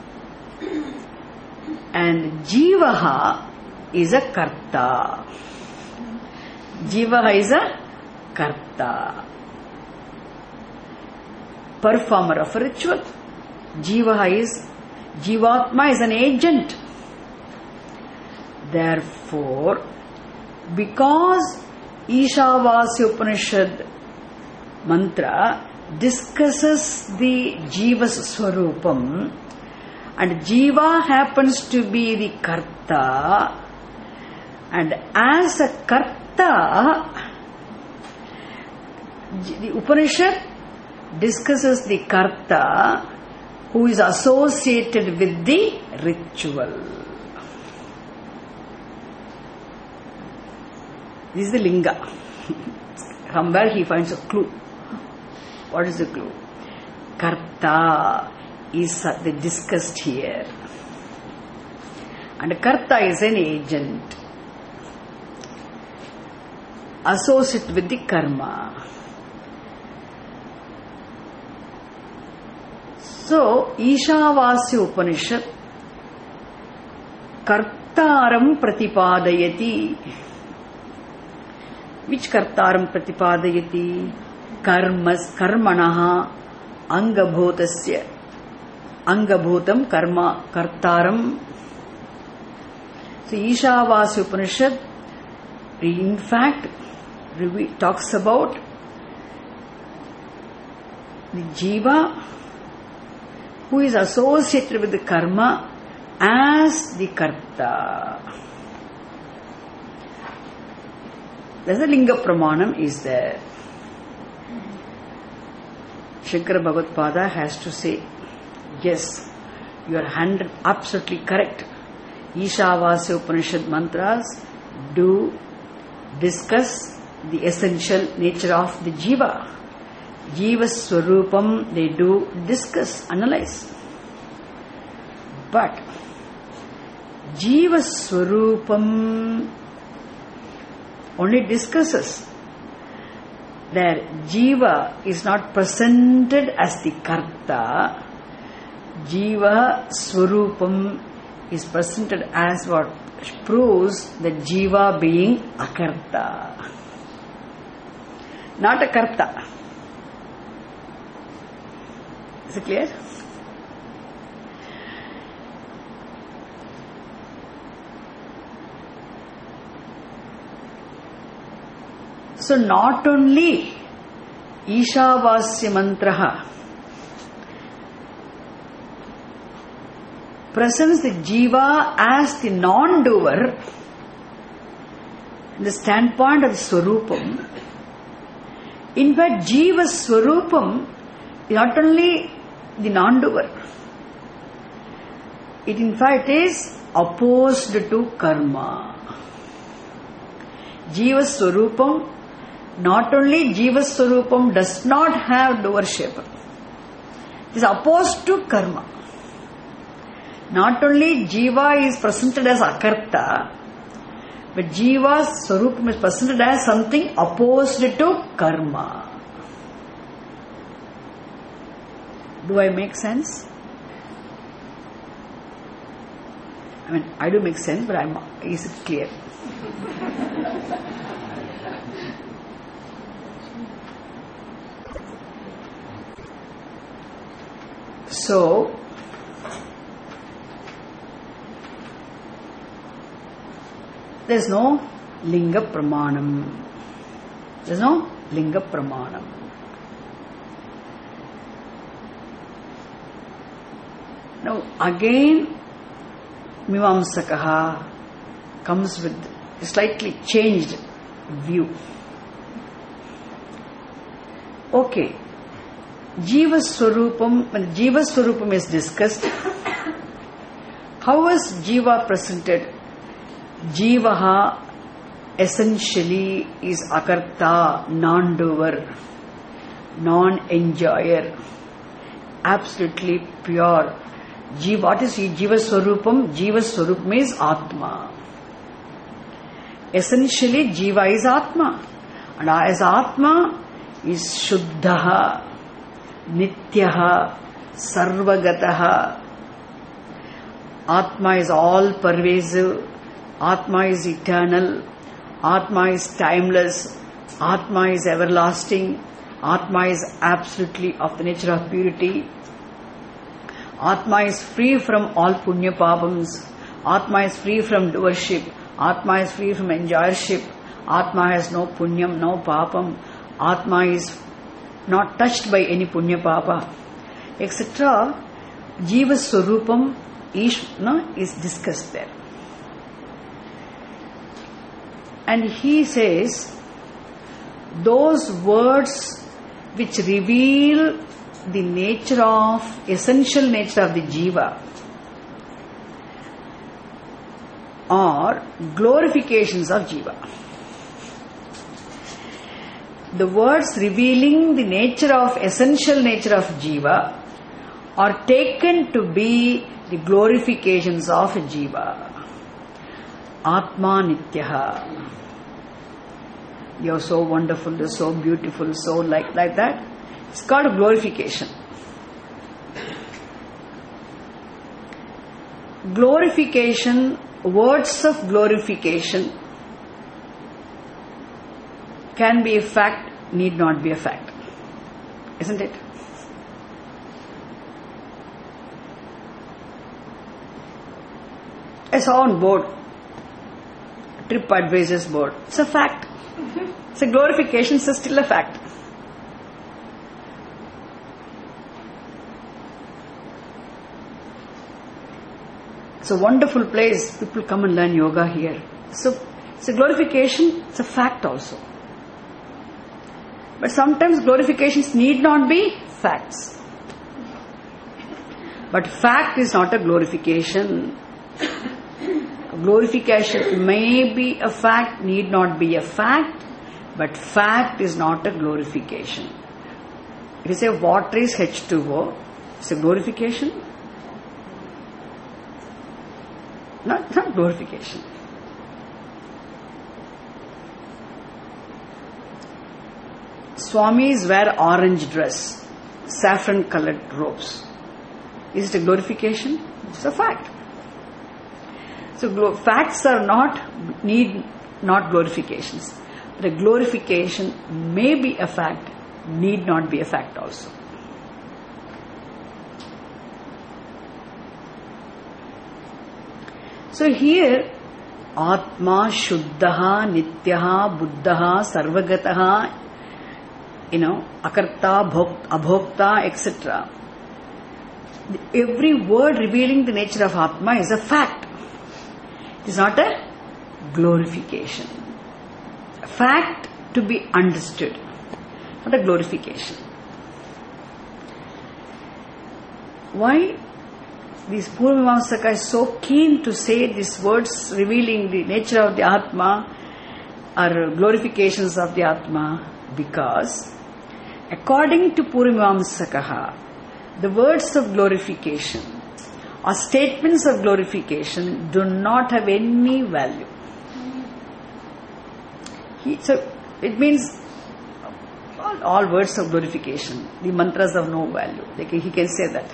And Jivaha is a Karta. Jivaha is a Karta. Performer of a ritual. Jivaha is, Jivatma is an agent. Therefore, because Ishavasya Upanishad mantra discusses the Jiva's Swarupam, and Jiva happens to be the Karta, and as a Karta, the Upanishad discusses the Karta who is associated with the ritual. This is the Linga. Somewhere he finds a clue. What is the clue? Karta is the discussed here. And Karta is an agent associated with the karma. So, Ishavasya Upanishad Kartaram Pratipadayati. Which Kartaram Pratipadayati? Karmas, Karmanaha, Angabhutasya. Angabhutam, Karma, Kartaram. So, Ishavasya Upanishad, in fact, talks about the Jiva who is associated with the karma as the Karta. There's a Linga Pramanam is there. Shankara Bhagavad Pada has to say, yes, you are hundred absolutely correct. Ishavasya Upanishad mantras do discuss the essential nature of the Jiva. Jiva Swarupam, they do discuss, analyze. But Jiva Swarupam only discusses. There, Jiva is not presented as the Karta. Jiva Swarupam is presented as what proves the Jiva being a Karta. Not a Karta. Is it clear? So not only Ishavasya Mantraha presents the Jiva as the non-doer, the standpoint of the Swarupam. In fact, Jiva Swarupam is not only the non-doer, it in fact is opposed to karma. Jiva Swarupam not only Jiva Swarupam does not have doership, it is opposed to karma. Not only Jiva is presented as Akarta, but Jiva's Swarupam is presented as something opposed to karma. Do I make sense? I mean, I do make sense, but I'm, is it clear? So, there's no Linga Pramanam. There's no Linga Pramanam. Now, again, Mimamsakaha comes with a slightly changed view. Okay, Jiva Swarupam, when Jiva Swarupam is discussed, how is Jiva presented? Jivaha essentially is Akarta, non-doer, non-enjoyer, absolutely pure. Jiva, what is Jiva Swarupam? Jiva Swarupam is Atma. Essentially, Jiva is Atma. And as Atma is Shuddhaha, Nityaha, Sarvagataha. Atma is all pervasive. Atma is eternal. Atma is timeless. Atma is everlasting. Atma is absolutely of the nature of purity. Atma is free from all punya papams. Atma is free from doership. Atma is free from enjoyership. Atma has no punyam, no papam. Atma is not touched by any punya papa, et cetera. Jiva Swarupam is, no, is discussed there. And he says, those words which reveal the nature of, essential nature of the Jiva are glorifications of Jiva. The words revealing the nature of, essential nature of Jiva are taken to be the glorifications of Jiva. Atma Nityaha. You're so wonderful, you're so beautiful, so like, like that. It's called a glorification. Glorification, words of glorification can be a fact, need not be a fact. Isn't it? I saw on board, TripAdvisor's board. It's a fact. It's a glorification, it's still a fact. It's a wonderful place. People come and learn yoga here. So it's a glorification, it's a fact also. But sometimes glorifications need not be facts. But fact is not a glorification. Glorification may be a fact, need not be a fact, but fact is not a glorification. If you say water is H two O, it's a glorification. Not, not glorification. Swamis wear orange dress, saffron colored robes. Is it a glorification? It's a fact. So glo- facts are not, need not glorifications. The glorification may be a fact, need not be a fact also. So here, Atma, Shuddhaha, Nityaha, Buddhaha, Sarvagataha, you know, Akarta, Bhokta, Abhokta, et cetera. Every word revealing the nature of Atma is a fact. It is not a glorification. A fact to be understood, not a glorification. Why this Purvamamsaka is so keen to say these words revealing the nature of the Atma? are glorifications of the Atma? Because according to Purimamsakaha, the words of glorification or statements of glorification do not have any value. He, so it means all, all words of glorification, the mantras have no value. Like he can say that.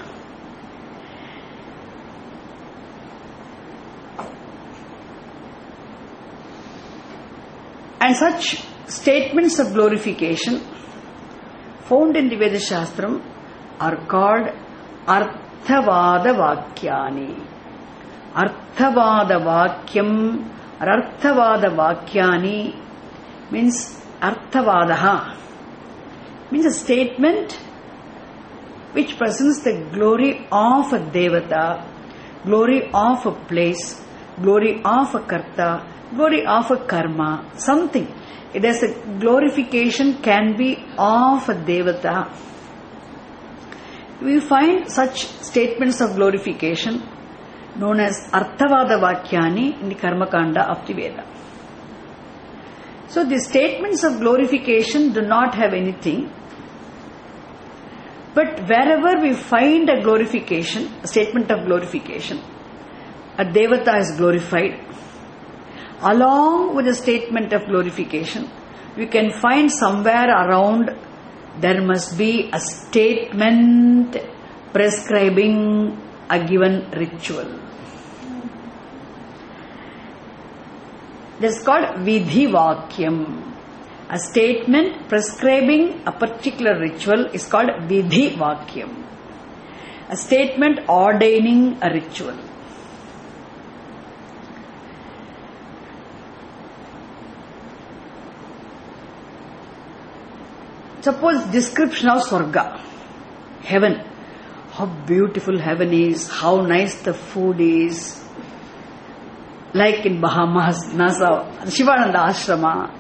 And such statements of glorification found in the Veda Shastram are called Arthavada Vakyani. Arthavada Vakyam or Arthavada Vakyani means Arthavadaha means a statement which presents the glory of a Devata, glory of a place, glory of a Karta, glory of a karma, something. It is a glorification can be of a Devata. We find such statements of glorification known as Arthavada Vakyani in the Karma Kanda of the Veda. So the statements of glorification do not have anything, but wherever we find a glorification, a statement of glorification, a Devata is glorified. Along with the statement of glorification, we can find somewhere around there must be a statement prescribing a given ritual. That's called Vidhi Vakyam. A statement prescribing a particular ritual is called Vidhi Vakyam. A statement ordaining a ritual. Suppose description of Swarga, heaven. How beautiful heaven is, how nice the food is. Like in Bahamas, NASA, Shivananda Ashrama.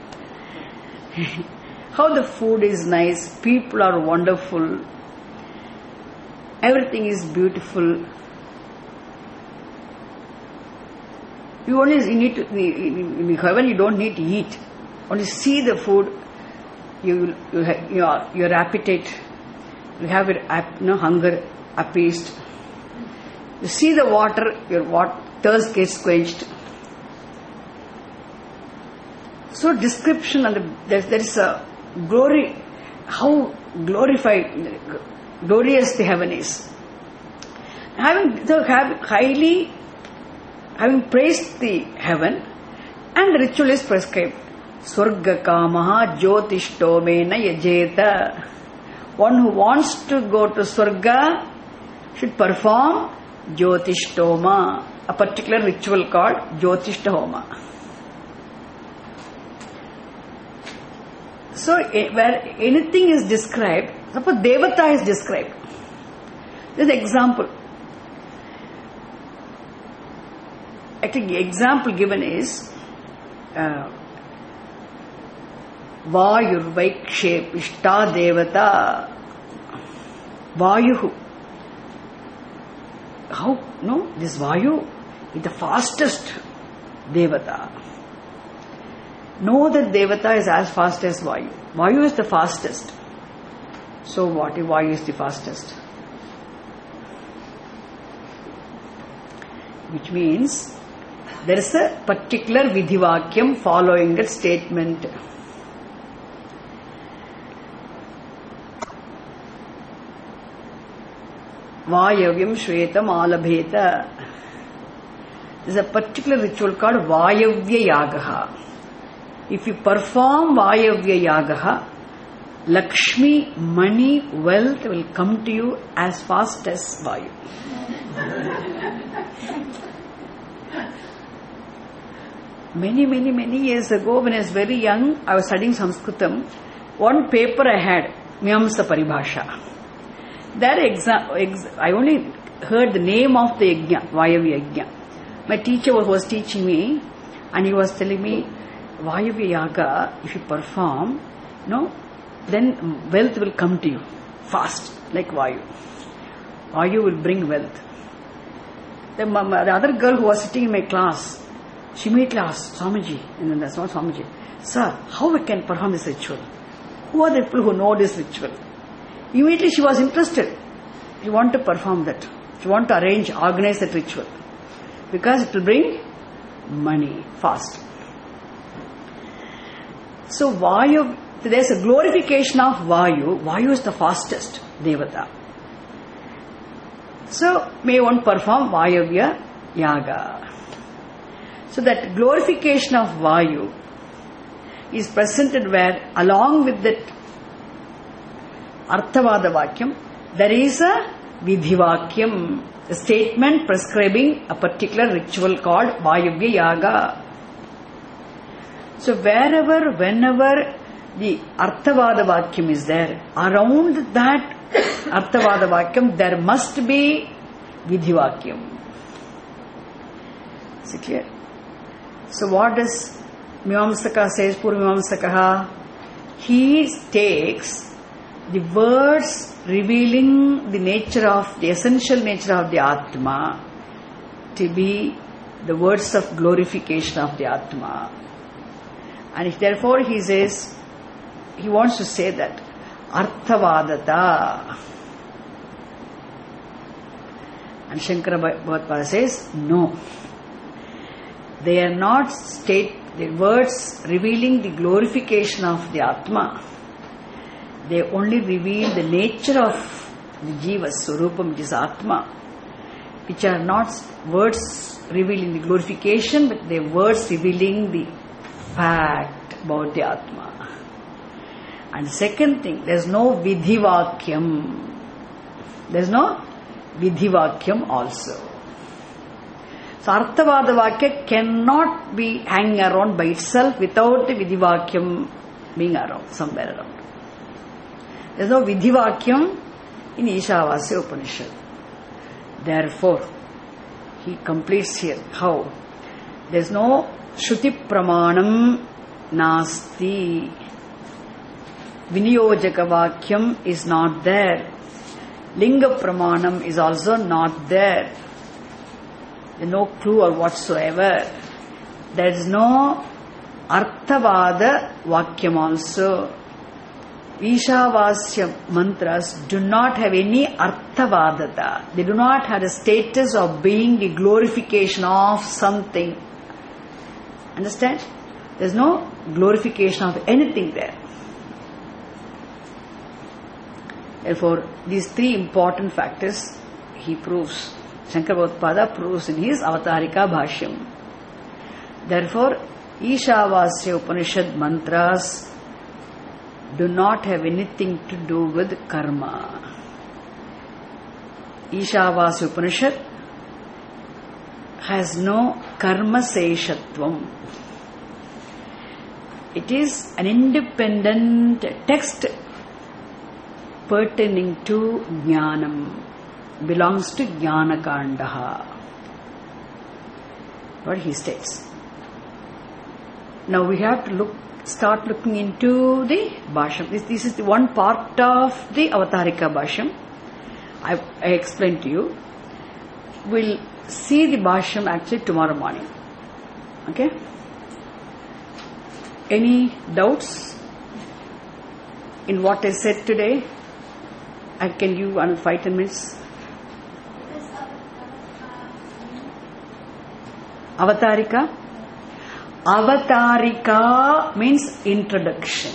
How the food is nice, people are wonderful, everything is beautiful. You only you need to, in heaven you don't need to eat, only see the food. You, you have, your, your appetite, you have your you know, hunger appeased. You see the water, your what, thirst gets quenched. So description and the, there, there is a glory, how glorified, glorious the heaven is. Having so have highly, having praised the heaven, and the ritual is prescribed. Swarga kamaha jyotishtomena yajeta. One who wants to go to Swarga should perform jyotishtoma, a particular ritual called jyotishtoma. So, where anything is described, suppose Devata is described. This example. Actually, the example given is uh, Vayur Vaikshep Ishta Devata Vayuhu. How? No, this Vayu is the fastest Devata. No, that Devata is as fast as Vayu. Vayu is the fastest. So what if Vayu is the fastest? Which means there is a particular Vidhivakyam following that statement. Vayavyam Shvetam Alabheta. There is a particular ritual called Vayavya Yagaha. If you perform Vayavya Yagaha, Lakshmi, money, wealth will come to you as fast as Vayu. Many, many, many years ago, when I was very young, I was studying Sanskritam. One paper I had, Miyamsa Paribhasha. That exa- ex- I only heard the name of the Yajna, Vayavya Yajna. My teacher was, was teaching me, and he was telling me, Vayavya Yaga, if you perform, no, then wealth will come to you fast, like Vayu. Vayu will bring wealth. The, the other girl who was sitting in my class, She immediately asked Swamiji, and then that's not Swamiji, sir, how we can perform this ritual? Who are the people who know this ritual? Immediately she was interested. She wanted to perform that. She wanted to arrange, organize that ritual. Because it will bring money fast. So Vayu, there's a glorification of Vayu. Vayu is the fastest Devata. So may one perform Vayavya Yaga. So that glorification of Vayu is presented where along with that Arthavada Vakyam, there is a Vidhivakyam, a statement prescribing a particular ritual called Vayavya Yaga. So wherever, whenever the Arthavada Vakyam is there, around that Arthavada Vakyam there must be Vidhivakyam. Is it clear? So what does Mimamsaka says, Purvamimamsakaha? He takes the words revealing the nature of, the essential nature of the Atma to be the words of glorification of the Atma. And if therefore he says, he wants to say that Arthavadata. And Shankara Bhagavad says, no. They are not state, the words revealing the glorification of the Atma. They only reveal the nature of the Jiva, Swarupam, which is Atma, which are not words revealing the glorification, but they are words revealing the fact about the Atma. And second thing, there is no Vidhivakyam. There is no Vidhivakyam also. So Arthavada Vakya cannot be hanging around by itself without the Vidhivakyam being around, somewhere around. There is no Vidhivakyam in Ishavasya Upanishad. Therefore, he completes here. How? There is no Shruti Pramanam Nasti. Viniyojaka Vakyam is not there. Linga Pramanam is also not there. There is no clue or whatsoever. There is no Arthavada Vakyam also. Ishavasya mantras do not have any Arthavadata. They do not have the status of being the glorification of something. Understand? There is no glorification of anything there. Therefore, these three important factors he proves. Shankara Bhagavad proves in his Avatarika Bhashyam. Therefore, Ishavasya Upanishad mantras do not have anything to do with karma. Ishavasya Upanishad has no karma seshatvam. It is an independent text pertaining to Jnanam, belongs to Jnana Kandaha. What he states. Now we have to look, start looking into the Bhashyam. This, this is the one part of the Avatarika Bhashyam. I, I explained to you. We'll see the Bhashyam actually tomorrow morning. Okay? Any doubts in what I said today? I can give one five ten minutes. Avatarika? Avatarika means introduction.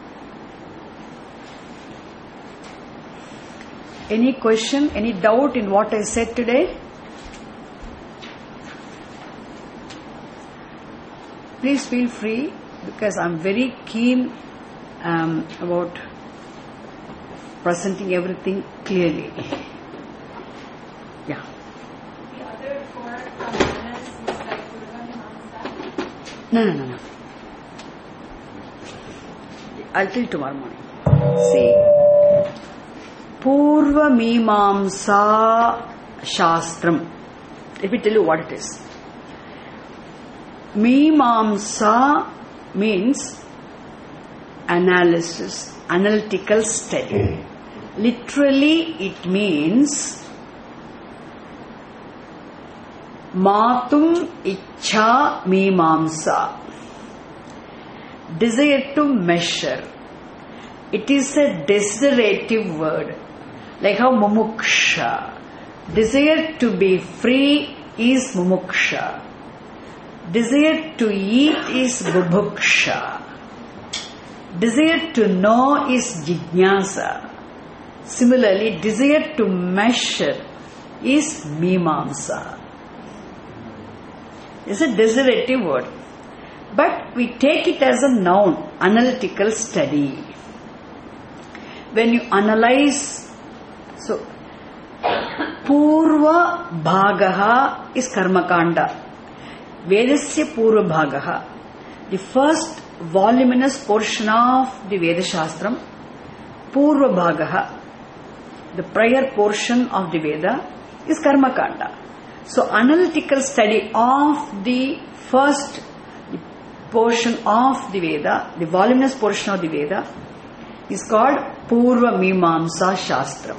Any question, any doubt in what I said today? Please feel free, because I'm very keen um, about presenting everything clearly. Yeah. The other four components is like Purvamimamsa? No, no, no, no. I'll tell you tomorrow morning. See, Purvamimamsa Shastram. Let me tell you what it is. Mimamsa means analysis, analytical study. Literally, it means Matum Ichha Mimamsa. Desire to measure. It is a desiderative word. Like how mumuksha. Desire to be free is mumuksha. Desire to eat is bubhuksha. Desire to know is jijnasa. Similarly, desire to measure is mimamsa. It's a desiderative word. But we take it as a noun, analytical study. When you analyze, so Purva Bhagaha is Karmakanda. Vedasya Purva Bhagaha. The first voluminous portion of the Veda Shastram, Purva Bhagaha, the prior portion of the Veda, is Karmakanda. So, analytical study of the first portion of the Veda, the voluminous portion of the Veda, is called Purva Mimamsa Shastram.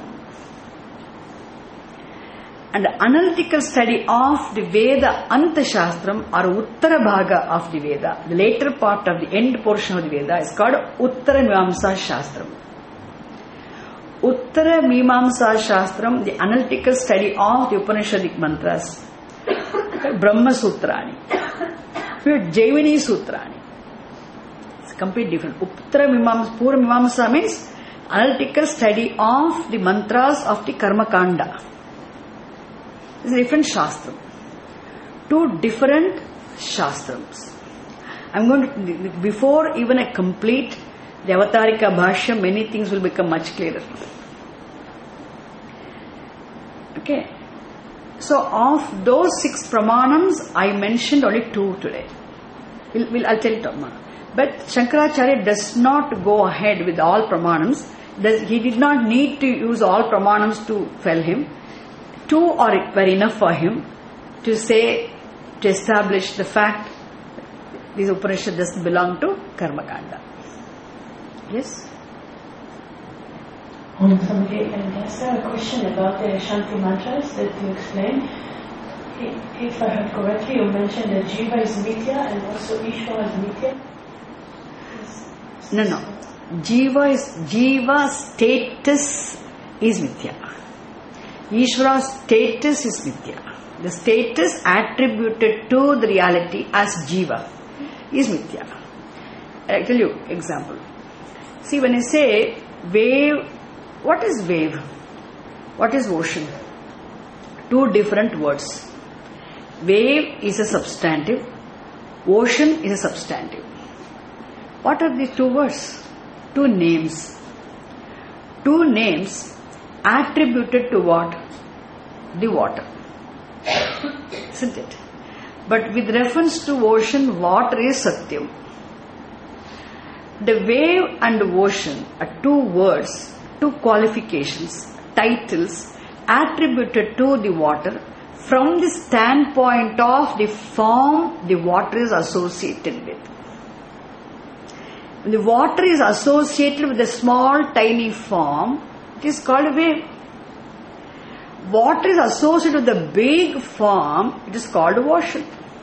And the analytical study of the Veda Anta Shastram or Uttara Bhaga of the Veda, the later part of the end portion of the Veda, is called Uttara Mimamsa Shastram. Uttara Mimamsa Shastram, the analytical study of the Upanishadic mantras, Brahma Sutrani, Jaivani Sutrani. It's completely different. Uttara Mimamsa, Pura Mimamsa means analytical study of the mantras of the Karma Kanda. It's a different Shastram. Two different Shastrams. I'm going to, before even I complete the Avatarika Bhashya, many things will become much clearer. Okay. So, of those six pramanams, I mentioned only two today. We'll, we'll, I'll tell you tomorrow. But Shankaracharya does not go ahead with all pramanams. Does, he did not need to use all pramanams to fell him. Two are were enough for him to say, to establish the fact this Upanishad doesn't belong to Karmakanda. Yes? Um, somebody, and is there a question about the Shanti mantras that you explained? If I heard correctly, you mentioned that Jiva is Mithya and also Ishvara is Mithya? Is, no, no. Jiva is, Jiva status is Mithya. Ishvara's status is Mithya. The status attributed to the reality as Jiva is Mithya. I'll tell you example. See, when I say wave, what is wave? What is ocean? Two different words. Wave is a substantive. Ocean is a substantive. What are these two words? Two names. Two names attributed to what? The water. Isn't it? But with reference to ocean, water is Satyam. The wave and ocean are two words, two qualifications, titles attributed to the water from the standpoint of the form the water is associated with. When the water is associated with a small tiny form, it is called a wave. Water is associated with the big form, it is called ocean.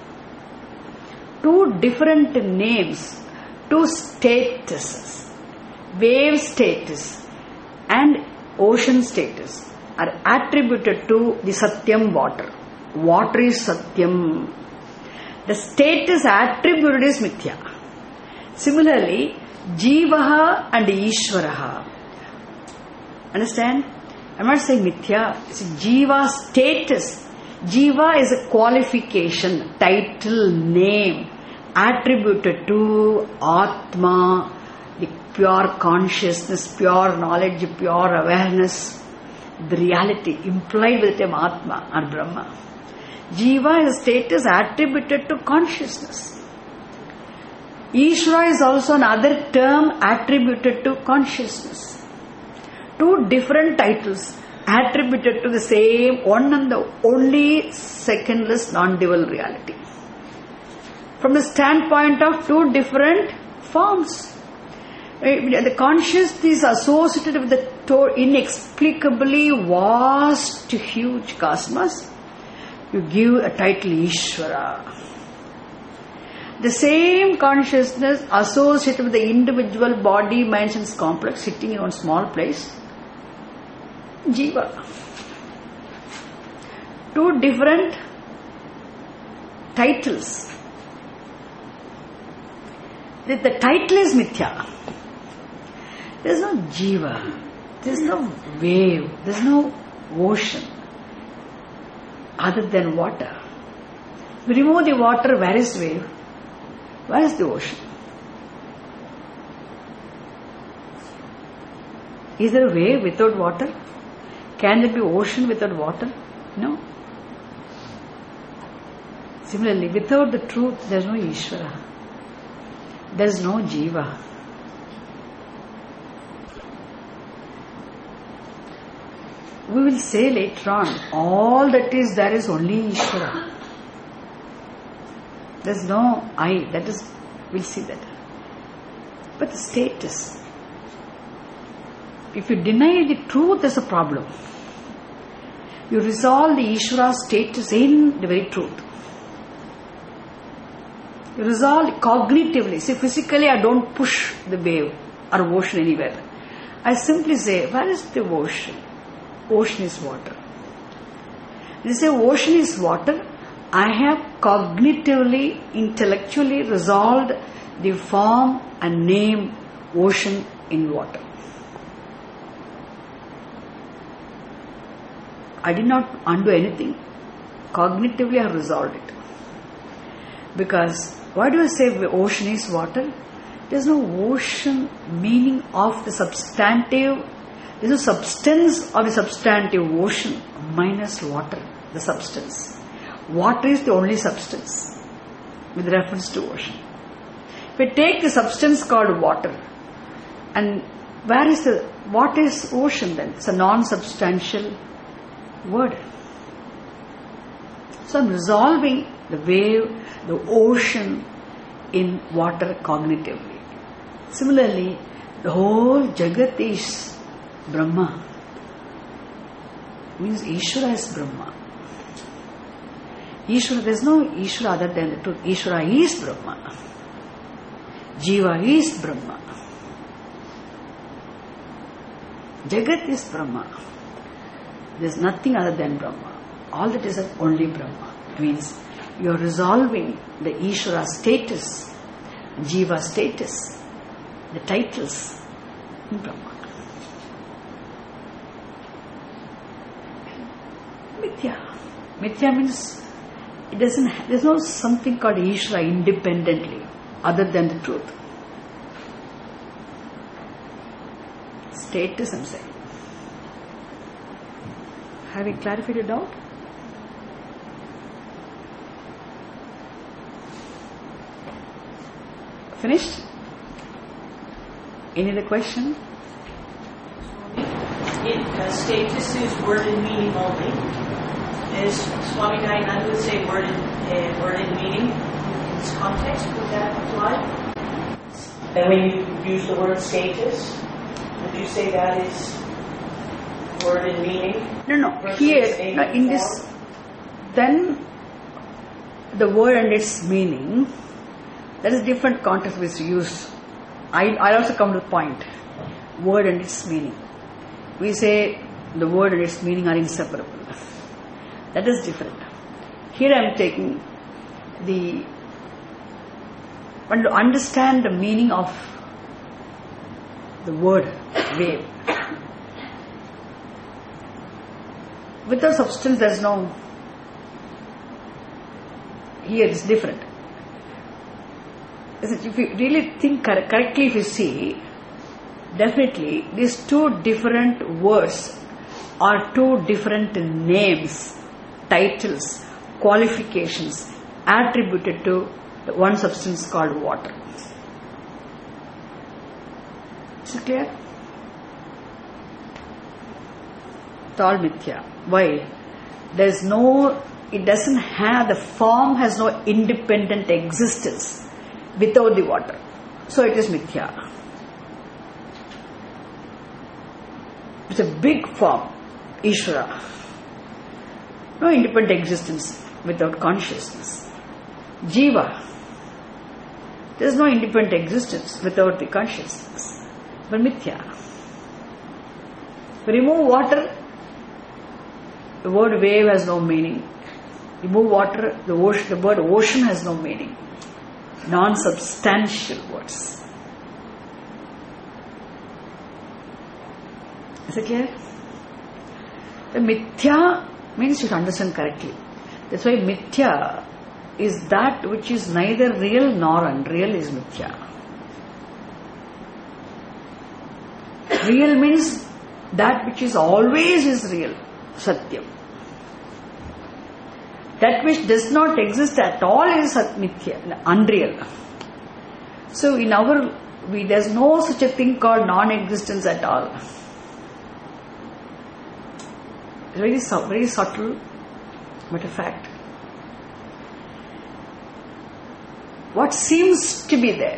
Two different names, two statuses, wave status and ocean status are attributed to the Satyam water. Water is Satyam. The status attributed is Mithya. Similarly, Jivaha and Ishvaraha. Understand? I'm not saying Mithya. It's Jiva status. Jiva is a qualification, title, name attributed to Atma, the pure consciousness, pure knowledge, pure awareness, the reality implied with the Atma or Brahma. Jiva is a status attributed to consciousness. Ishvara is also another term attributed to consciousness. Two different titles attributed to the same one and the only secondless non-dual reality. From the standpoint of two different forms. The consciousness is associated with the inexplicably vast, huge cosmos. you give a title Ishvara. The same consciousness associated with the individual body, mind and complex sitting in one small place, Jiva. Two different titles. The, the title is Mithya. There is no Jiva. There is no wave. There is no ocean other than water. We remove the water, where is wave? Where is the ocean? Is there a wave without water? Can there be ocean without water? No. Similarly, without the truth, there is no Ishvara. There is no Jiva. We will say later on, all that is there is only Ishvara. There is no I. That is, we'll see that. But the status. If you deny the truth, there's a problem. You resolve the Ishvara status in the very truth. You resolve cognitively. See, physically I don't push the wave or ocean anywhere. I simply say, where is the ocean? Ocean is water. When you say ocean is water, I have cognitively, intellectually resolved the form and name ocean in water. I did not undo anything. Cognitively I have resolved it. Because why do I say the ocean is water? There is no ocean meaning of the substantive. There is no substance of the substantive ocean minus water, the substance. Water is the only substance with reference to ocean. If we take the substance called water, and where is the, what is ocean then? It's a non-substantial word. So I'm resolving the wave, the ocean in water cognitively. Similarly, the whole Jagat is Brahma. Means Ishvara is Brahma. Ishvara, there is no Ishvara other than the truth. Ishvara is Brahma. Jiva is Brahma. Jagat is Brahma. There is nothing other than Brahma. All that is only Brahma. Means you are resolving the Ishvara status, Jiva status, the titles in Brahma. Mithya. Mithya means it doesn't. There is no something called Ishvara independently, other than the truth. Status, I'm saying. Have you clarified your doubt? Finished? Any other question? It, uh, status is word and meaning only. As Swami Dayananda would say, word and, uh, word and meaning in this context, would that apply? And when you use the word status, would you say that is word and meaning? No, no. Here, uh, in this, then the word and its meaning, that is different context which we use. I I also come to the point. Word and its meaning. We say the word and its meaning are inseparable. That is different. Here I am taking the, but to understand the meaning of the word wave. Without substance there is no, here it's different. If you really think correctly, if you see, definitely these two different words are two different names, titles, qualifications attributed to the one substance called water. Is it clear? It's all mithya. Why? There is no, it doesn't have, the form has no independent existence without the water. So it is mithya. It's a big form, Ishvara. No independent existence. without consciousness. Jiva. There is no independent existence without the consciousness. But mithya. If you remove water, the word wave has no meaning. Remove water, the, ocean, the word ocean has no meaning. Non-substantial words. Is it clear? The mithya means you should understand correctly. That's why mithya is that which is neither real nor unreal is mithya. Real means that which is always is real, satyam. That which does not exist at all is mithya, unreal. So in our, we, there's no such a thing called non-existence at all. It's very, very subtle, but a fact. What seems to be there,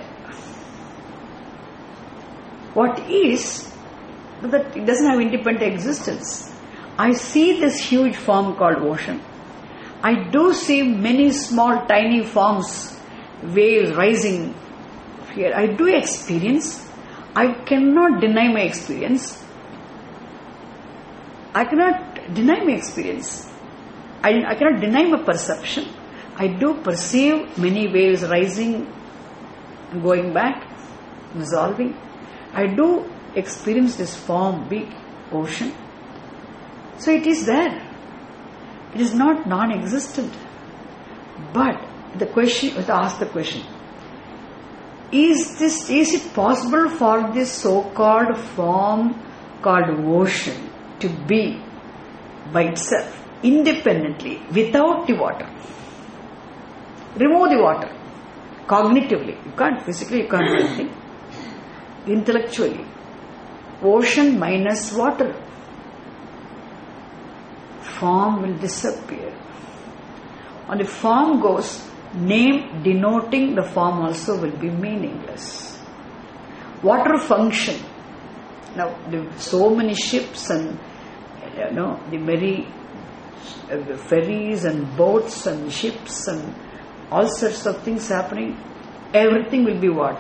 what is, that it doesn't have independent existence. I see this huge form called ocean. I do see many small tiny forms, waves rising here. I do experience. I cannot deny my experience. I cannot deny my experience. I, I cannot deny my perception. I do perceive many waves rising and going back, dissolving. I do experience this form, big ocean. So it is there. It is not non-existent. But the question, we have to ask the question, is this, is it possible for this so-called form called ocean to be by itself, independently, without the water? Remove the water. Cognitively, you can't, physically you can't do anything. Intellectually, ocean minus water, form will disappear. On the form goes, name denoting the form also will be meaningless. Water function. Now, the, so many ships and, you know, the very uh, ferries and boats and ships and all sorts of things happening, everything will be what?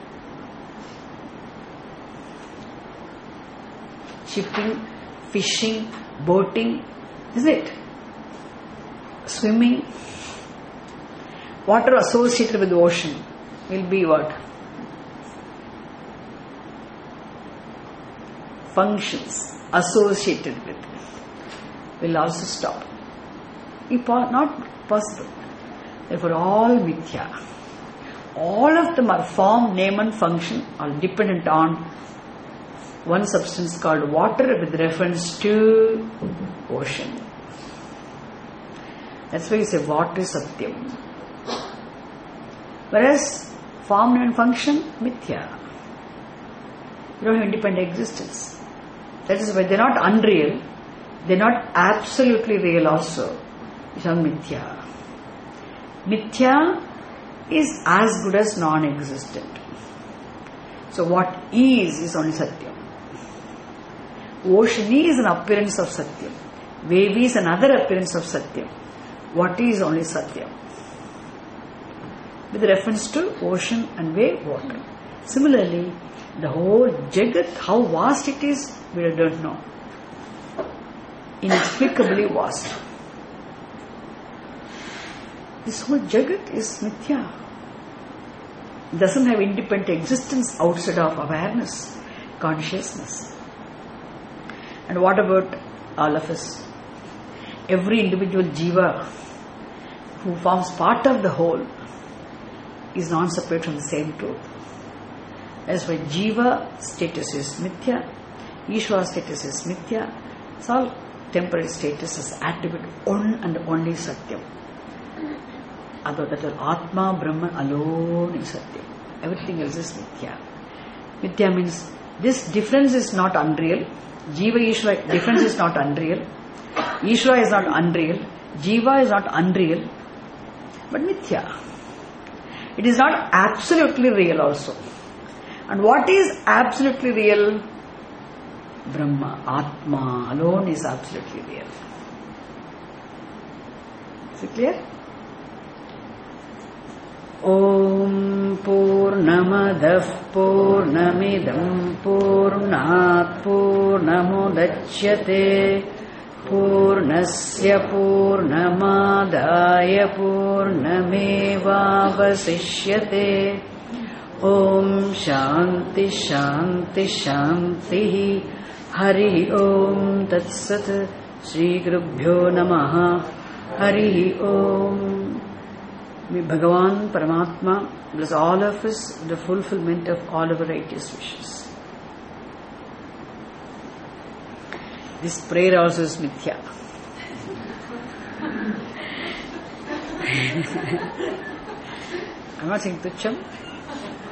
Shipping, fishing, boating, isn't it? Swimming. Water associated with the ocean will be what? Functions associated with will also stop. Not possible. Therefore, all mithya. All of them are form, name and function, are dependent on one substance called water with reference to ocean. That's why you say water is satyam. Whereas form, name and function, mithya. You don't have independent existence. That is why they're not unreal, they're not absolutely real also. It's all mithya. Mithya is as good as non-existent. So what is, is only satyam. Ocean is an appearance of satyam. Wave is another appearance of satyam. What is only satyam. With reference to ocean and wave, water. Similarly, the whole Jagat, how vast it is, we don't know. Inexplicably vast. This whole Jagat is mithya. It doesn't have independent existence outside of awareness, consciousness. And what about all of us? Every individual jiva who forms part of the whole is non-separate from the same truth. That's why jiva status is mithya, Ishvara status is mithya. It's all temporary status is attribute one and only satyam. Although that is Atma, Brahman alone is satyam. Everything else is mithya. Mithya means this difference is not unreal. Jiva Ishvara difference is not unreal. Ishvara is not unreal. Jiva is not unreal. But mithya. It is not absolutely real also. And what is absolutely real? Brahma, Atma alone is absolutely real. Is it clear? Om Purnamadah Purnamidam Purnat Purnamudachyate Purnasya Purnamadaya Purnamevavasishyate. Om Shanti Shanti Shanti. Hari Om Tat Sat. Shri Gurubhyo Namaha. Hari Om. May Bhagavan Paramatma bless all of us the fulfillment of all our righteous wishes. This prayer also is mithya. I'm not saying tucham.